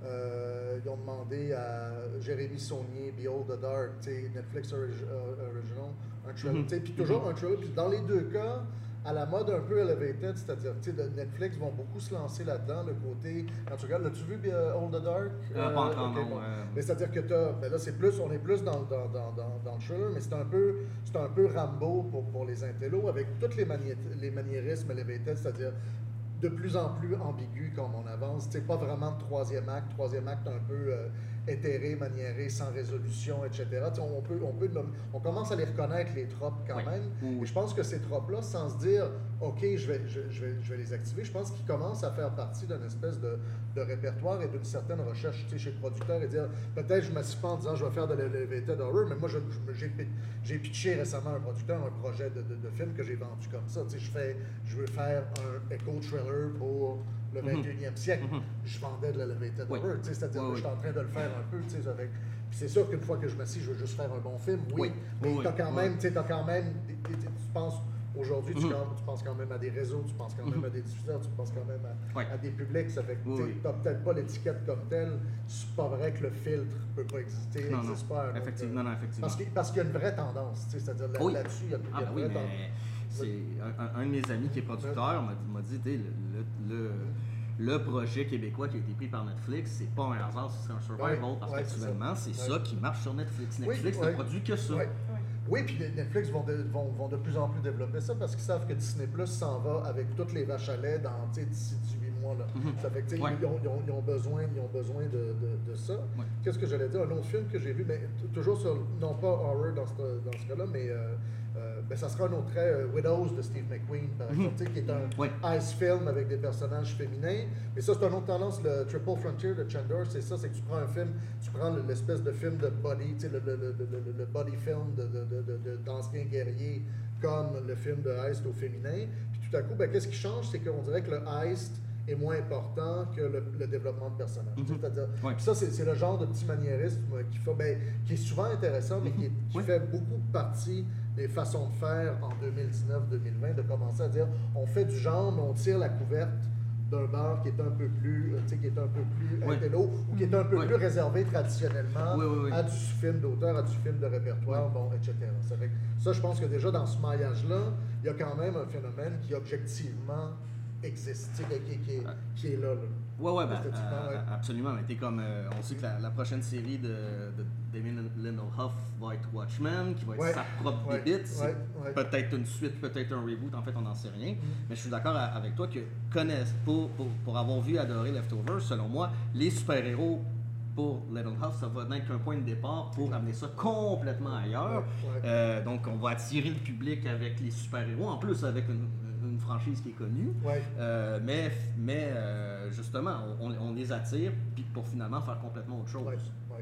Euh, ils ont demandé à Jérémy Saunier, Behold the Dark, tu sais, Netflix Origi- euh, Original, un trailer, Mhm. tu sais, puis toujours un trailer, puis dans les deux cas, à la mode un peu elevated, c'est-à-dire, tu sais, de Netflix vont beaucoup se lancer là-dedans, le côté, quand tu regardes, l'as-tu vu euh, Hold the Dark? Euh, pas encore, ok, non, bon. euh. Mais c'est-à-dire que t'as, ben là, c'est plus, on est plus dans, dans, dans, dans, dans le thriller, mais c'est un peu, c'est un peu Rambo pour, pour les intellos, avec tous les, manié- les maniérismes elevated, c'est-à-dire de plus en plus ambigu comme on avance. Tu sais, pas vraiment de troisième acte, troisième acte un peu euh, éthéré, maniéré, sans résolution, et cetera. Tu sais, on, peut, on, peut, on commence à les reconnaître, les tropes, quand Oui. même. Oui, oui. Et je pense que ces tropes-là, sans se dire, OK, je vais, je, je vais, je vais les activer, je pense qu'ils commencent à faire partie d'une espèce de, de répertoire et d'une certaine recherche, tu sais, chez le producteur, et dire, peut-être je ne m'assieds pas en disant, je vais faire de l'elevated horror, mais moi, je, je- j'ai, j'ai pitché récemment un producteur, un projet de, de, de film que j'ai vendu comme ça. Tu sais, je, fais, je veux faire un éco-thriller pour le vingt et unième siècle. Mhm. Je vendais de l'elevated Oui. horror, tu sais, c'est-à-dire Oui, que oui. je suis en train de le faire un peu, tu sais, avec... Puis c'est sûr qu'une fois que je m'assis, je veux juste faire un bon film, oui, Oui. mais Oui, t'as oui. quand Oui. même, tu sais, t'as quand même, des- des- des- tu penses, aujourd'hui, tu, Mhm. quand- tu penses quand même à des réseaux, tu penses quand même Mhm. à des diffuseurs, tu penses quand même à, Oui. à des publics, ça fait que Oui, tu sais, oui. t'as peut-être pas l'étiquette comme telle, c'est pas vrai que le filtre peut pas exister, Non, non. n'existe pas. un autre, Effectivement, euh, non, non, effectivement. Parce, que- parce qu'il y a une vraie tendance, tu sais, c'est-à-dire là- Oui. là-dessus, il y a, il y a Ah, ben une oui, vraie tendance. mais c'est un, un- un de mes amis qui est producteur m'a, m'a dit, tu sais, le, le, le, le projet québécois qui a été pris par Netflix, c'est pas un hasard, c'est un survival, Ouais, parce ouais, c'est qu'actuellement, ça. c'est Ouais. ça qui marche sur Netflix. Oui, Netflix ouais. ne produit que ça. Ouais. Oui, puis Netflix vont de, vont, vont de plus en plus développer ça parce qu'ils savent que Disney Plus s'en va avec toutes les vaches à lait dans, tu sais, d'ici dix-huit mois. Là. Mhm. Ça fait que, tu sais, Ouais. ils, ont, ils ont- ils ont besoin, ils ont besoin de, de- de ça. Ouais. Qu'est-ce que j'allais dire? Un autre film que j'ai vu, mais t- toujours sur, non pas horror dans ce, dans ce cas-là, mais euh, euh, ben, ça sera un autre trait, euh, Widows de Steve McQueen, par Mhm. exemple, tu sais, qui est un Ouais. ice film avec des personnages féminins. Mais ça, c'est une autre tendance, le Triple Frontier de Chandor, c'est ça, c'est que tu prends un film, tu prends le- l'espèce de film de body, tu sais, le, le, le, le, le body film de, de, de, de, de- d'anciens guerriers, comme le film de Heist au féminin. Puis tout à coup, ben, qu'est-ce qui change? C'est qu'on dirait que le Heist est moins important que le, le développement de personnages. Mhm. C'est-à-dire, Ouais. puis ça, c'est, c'est le genre de petit maniérisme qui, fait, ben, qui est souvent intéressant, mais qui, est- qui Ouais. fait beaucoup partie des façons de faire en deux mille dix-neuf deux mille vingt, de commencer à dire, on fait du genre, mais on tire la couverte d'un bar qui est un peu plus, euh, tu sais, qui est un peu plus Oui. intello, ou qui est un peu Oui. plus réservé traditionnellement Oui, oui, oui. à du film d'auteur, à du film de répertoire, bon, et cetera. Ça, fait que ça, je pense que déjà dans ce maillage-là, il y a quand même un phénomène qui objectivement existe, tu sais, qui, qui, est- qui est là. là. Ouais, ouais, ben, Esthétiquement, euh, ouais. absolument. Mais t'es comme, euh, on sait que la, la prochaine série de, de Damien Lindelof va être Watchmen, qui va être Ouais. sa propre Ouais. bébite. C'est Ouais. Ouais. peut-être une suite, peut-être un reboot. En fait, on n'en sait rien. Mais je suis d'accord a- avec toi que connaisse, pour, pour, pour avoir vu et adoré Leftovers, selon moi, les super-héros pour Lindelof, ça va n'être qu'un point de départ pour amener ça complètement ailleurs. Ouais, ouais. Euh, donc, on va attirer le public avec les super-héros, en plus avec une, une franchise qui est connue. Ouais. Euh, mais mais euh, justement, on, on les attire puis pour finalement faire complètement autre chose. Ouais, ouais. OK.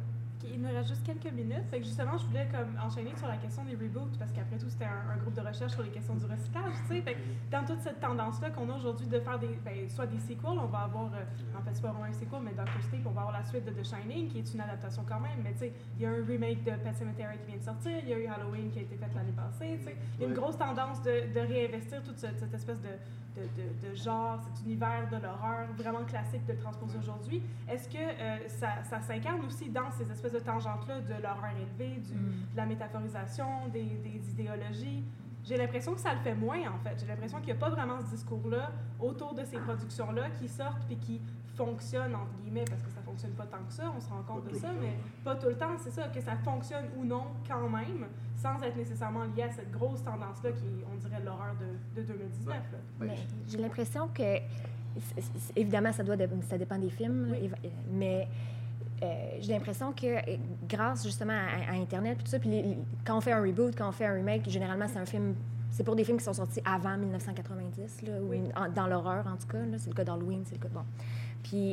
il nous reste juste quelques minutes. Fait que justement, je voulais comme enchaîner sur la question des reboots, parce qu'après tout, c'était un, un groupe de recherche sur les questions du recyclage, tu sais. Fait que dans toute cette tendance-là qu'on a aujourd'hui de faire des, ben, soit des sequels, on va avoir, euh, en fait, c'est pas vraiment un sequel, mais Doctor Sleep, on va avoir la suite de The Shining, qui est une adaptation quand même, mais tu sais, il y a un remake de Pet Sematary qui vient de sortir, il y a eu Halloween qui a été fait l'année passée, tu sais. Il y a une grosse tendance de, de réinvestir toute cette, cette espèce de De, de, de genre, cet univers de l'horreur vraiment classique de le transposer aujourd'hui. Est-ce que euh, ça, ça s'incarne aussi dans ces espèces de tangentes-là de l'horreur élevée, du, mm. de la métaphorisation, des, des idéologies? J'ai l'impression que ça le fait moins, en fait. J'ai l'impression qu'il n'y a pas vraiment ce discours-là autour de ces productions-là qui sortent puis qui fonctionnent, entre guillemets, parce que ça fonctionne pas tant que ça, on se rend compte de ça, mais pas tout le temps, c'est ça, que ça fonctionne ou non quand même, sans être nécessairement lié à cette grosse tendance-là qui est, on dirait, l'horreur de, de deux mille dix-neuf. Là. Mais j'ai l'impression que, c'est, c'est, évidemment, ça, doit de, ça dépend des films, oui. mais euh, j'ai l'impression que grâce justement à, à Internet, puis tout ça, puis les, les, quand on fait un reboot, quand on fait un remake, généralement, c'est un film... C'est pour des films qui sont sortis avant dix-neuf cent quatre-vingt-dix, là, oui. ou en, dans l'horreur, en tout cas. Là, c'est le cas d'Halloween, c'est le cas de... Bon. Puis,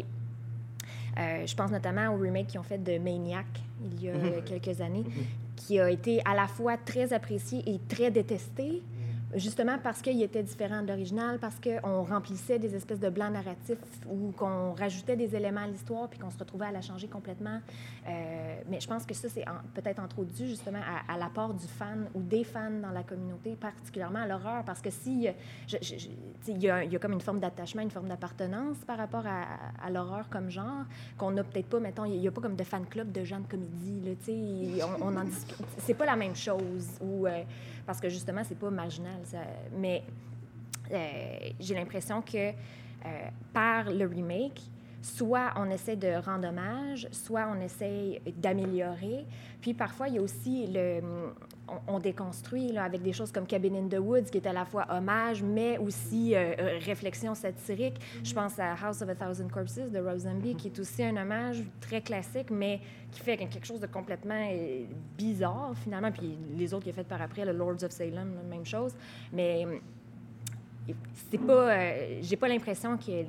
euh, je pense notamment au remake qu'ils ont fait de Maniac, il y a mm-hmm. quelques années, mm-hmm. qui a été à la fois très apprécié et très détesté, mm-hmm. justement parce qu'il était différent de l'original, parce qu'on remplissait des espèces de blancs narratifs ou qu'on rajoutait des éléments à l'histoire puis qu'on se retrouvait à la changer complètement. Euh, mais je pense que ça, c'est en, peut-être entre autres dû justement à, à l'apport du fan ou des fans dans la communauté, particulièrement à l'horreur, parce que si, je, je, je, il y a, il y a comme une forme d'attachement, une forme d'appartenance par rapport à, à l'horreur comme genre, qu'on n'a peut-être pas, mettons, il n'y a pas comme de fan club de gens de comédie, là, tu sais, on, on en discute. C'est pas la même chose, ou, euh, parce que justement, c'est pas marginal, ça, mais euh, j'ai l'impression que euh, par le remake, soit on essaie de rendre hommage, soit on essaie d'améliorer. Puis parfois, il y a aussi le... On, on déconstruit là, avec des choses comme Cabin in the Woods, qui est à la fois hommage, mais aussi euh, réflexion satirique. Je pense à House of a Thousand Corpses de Rob Zombie, qui est aussi un hommage très classique, mais qui fait quelque chose de complètement euh, bizarre, finalement. Puis les autres qu'il a fait par après, le Lords of Salem, la même chose. Mais c'est pas... Euh, j'ai pas l'impression que...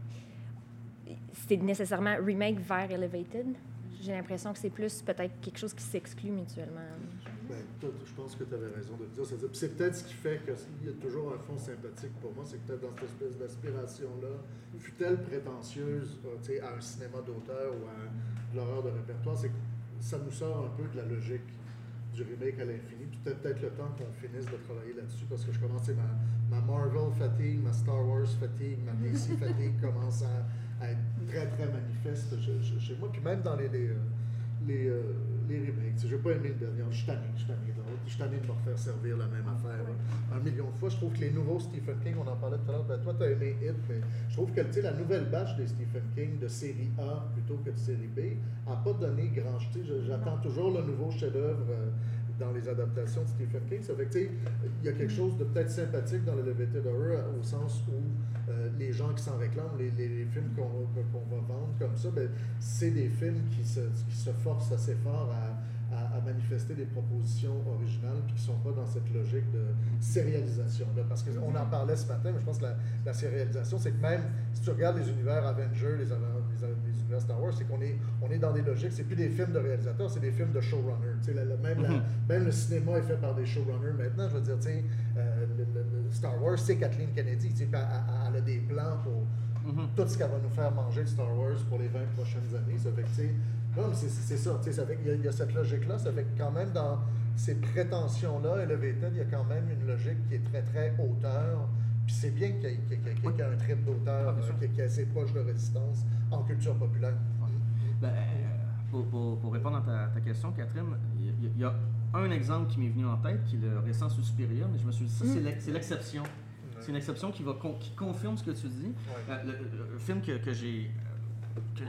c'est nécessairement remake vers Elevated. J'ai l'impression que c'est plus peut-être quelque chose qui s'exclut mutuellement. Bien, je pense que tu avais raison de le dire. C'est, c'est peut-être ce qui fait qu'il y a toujours un fond sympathique pour moi, c'est que peut-être dans cette espèce d'aspiration-là, fut-elle prétentieuse euh, à un cinéma d'auteur ou à de l'horreur de répertoire, c'est que ça nous sort un peu de la logique du remake à l'infini. Puis peut-être, peut-être le temps qu'on finisse de travailler là-dessus, parce que je commence, ma, ma Marvel fatigue, ma Star Wars fatigue, ma D C fatigue commence à à être très, très manifeste chez moi. Puis même dans les, les, les, euh, les remakes, je n'ai pas aimé le dernier, je suis tanné, je suis tanné d'autres, je suis tanné de me refaire servir la même affaire un million de fois. Je trouve que les nouveaux Stephen King, on en parlait tout à l'heure, ben, toi tu as aimé It, mais je trouve que la nouvelle batch des Stephen King de série A plutôt que de série B n'a pas donné grand... J'attends toujours le nouveau chef-d'œuvre euh, dans les adaptations de Stephen King. Ça fait que, tu sais, il y a quelque chose de peut-être sympathique dans l'Elevated Horror au sens où euh, les gens qui s'en réclament, les, les, les films qu'on, qu'on va vendre comme ça, ben, c'est des films qui se, qui se forcent assez fort à, à, à manifester des propositions originales puis qui ne sont pas dans cette logique de sérialisation-là. Parce qu'on en parlait ce matin, mais je pense que la, la sérialisation, c'est que même si tu regardes les univers Avengers, les, les, les univers Star Wars, c'est qu'on est, on est dans des logiques, c'est plus des films de réalisateurs, c'est des films de showrunners. Tu sais, la, la, même, la, même le cinéma est fait par des showrunners maintenant. Je veux dire, tu sais, euh, le, le, le Star Wars, c'est Kathleen Kennedy. Tu sais, elle, elle a des plans pour mm-hmm. tout ce qu'elle va nous faire manger de Star Wars pour les vingt prochaines années. Ça fait que, tu sais, non, mais c'est, c'est ça. Tu sais, ça fait qu'il y a, il y a cette logique-là. Ça fait que quand même, dans ces prétentions-là, Elevated, il y a quand même une logique qui est très, très auteur. Puis c'est bien qu'il y ait, qu'il y ait, qu'il y ait un trip d'auteur ah, qui, qui est assez proche de résistance en culture populaire. Ben, pour, pour, pour répondre à ta, ta question, Catherine, il y, il y a un exemple qui m'est venu en tête, qui est le récent Suspiria, mais je me suis dit, ça, c'est, l'ex, c'est l'exception. C'est une exception qui, va con, qui confirme ce que tu dis. Ouais. Euh, le, le, le film que, que j'ai... Que,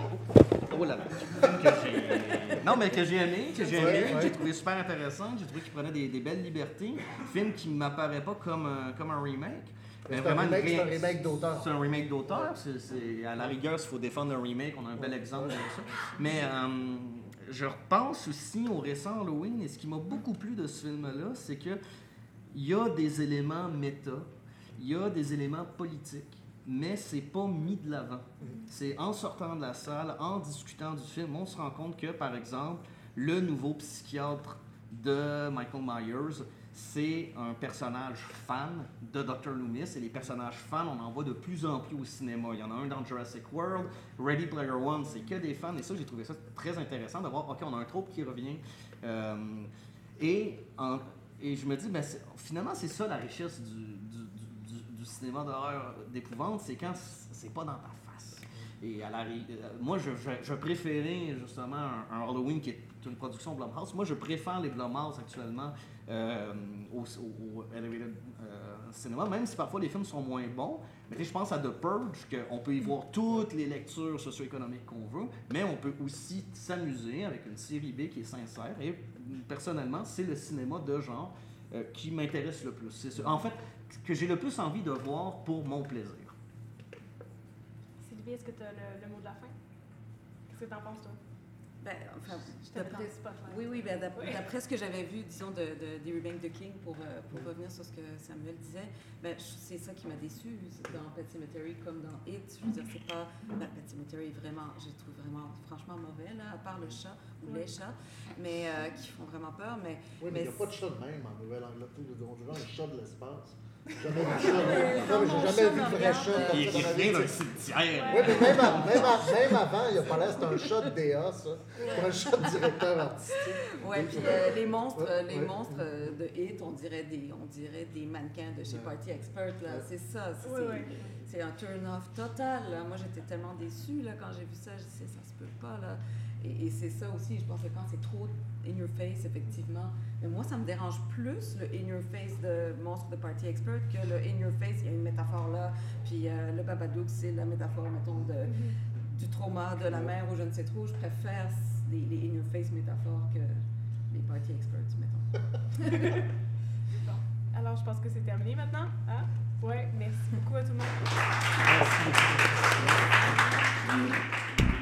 oh là là! Que j'ai, non, mais que j'ai aimé, que j'ai aimé, ouais, ouais. J'ai trouvé super intéressant, j'ai trouvé qu'il prenait des, des belles libertés. Film qui ne m'apparaît pas comme un, comme un remake. Mais c'est, un remake, ré... c'est un remake d'auteur. C'est un remake d'auteur. C'est, c'est, à la rigueur, s'il faut défendre un remake, on a un bel exemple de ça. Mais euh, je repense aussi au récent Halloween, et ce qui m'a beaucoup plu de ce film-là, c'est qu'il y a des éléments méta, il y a des éléments politiques. mais c'est pas mis de l'avant. C'est en sortant de la salle, en discutant du film, on se rend compte que, par exemple, le nouveau psychiatre de Michael Myers, c'est un personnage fan de docteur Loomis, et les personnages fans, on en voit de plus en plus au cinéma. Il y en a un dans Jurassic World, Ready Player One, c'est que des fans, et ça, j'ai trouvé ça très intéressant de voir, OK, on a un trope qui revient. Euh, et, en, et je me dis, ben, c'est, finalement, c'est ça la richesse du, du, du, du cinéma d'horreur d'épouvante, c'est quand c'est pas dans ta face. Et à la, moi, je, je, je préférais justement un, un Halloween qui est une production Blumhouse. Moi, je préfère les Blumhouse actuellement euh, au, au, au Elevated euh, Cinema, même si parfois les films sont moins bons. Mais je pense à The Purge, qu'on peut y voir toutes les lectures socio-économiques qu'on veut, mais on peut aussi s'amuser avec une série B qui est sincère. Et personnellement, c'est le cinéma de genre euh, qui m'intéresse le plus. C'est ce, en fait, que j'ai le plus envie de voir pour mon plaisir. Sylvie, est-ce que tu as le, le mot de la fin? Qu'est-ce que tu en penses, toi? Ben, enfin, Je t'avais dans d'après, le spot, là. oui, oui, ben, d'après, Oui. d'après ce que j'avais vu, disons, de, de, des remakes de King, pour, euh, pour revenir sur ce que Samuel disait, ben, je- c'est ça qui m'a déçue dans Pet Sematary comme dans It. Je veux dire, c'est pas... Ben, Pet Sematary, vraiment, je le trouve vraiment, franchement mauvais, là, à part le chat, ou Oui. les chats, mais euh, qui font vraiment peur, mais... Oui, mais mais il n'y a pas de c'est- chat de même en Nouvelle-Angleterre. On dirait un chat de l'espace. J'ai jamais vu ça. Non, mais mon j'ai chat jamais vu me de vrai regarde, chat. euh, comme Il ça dans ma revient vie. d'un cimetière. Oui, mais même, à- même, à- même avant, il a pas l'air, c'est un chat de D A, ça. C'est un chat de directeur artistique. Ouais, puis euh, les monstres, Ouais, euh, les ouais. monstres euh, de Hit, on dirait des, on dirait des mannequins de chez Ouais. Party Expert, là. Ouais. C'est ça. C'est, Oui, c'est, oui. c'est un turn-off total, là. Moi, j'étais tellement déçue, là, quand j'ai vu ça. Je disais, ça se peut pas, là. Et, et c'est ça aussi, je pense que quand c'est trop in your face, effectivement. Mais moi, ça me dérange plus, le in your face de Monstre de Party Expert, que le in your face, il y a une métaphore là. Puis euh, le Babadook, c'est la métaphore, mettons, de, du trauma de la mère ou je ne sais trop. Je préfère les, les in your face métaphores que les Party Experts, mettons. Bon. Alors, je pense que c'est terminé maintenant. Hein? Oui, merci beaucoup à tout le monde. Merci.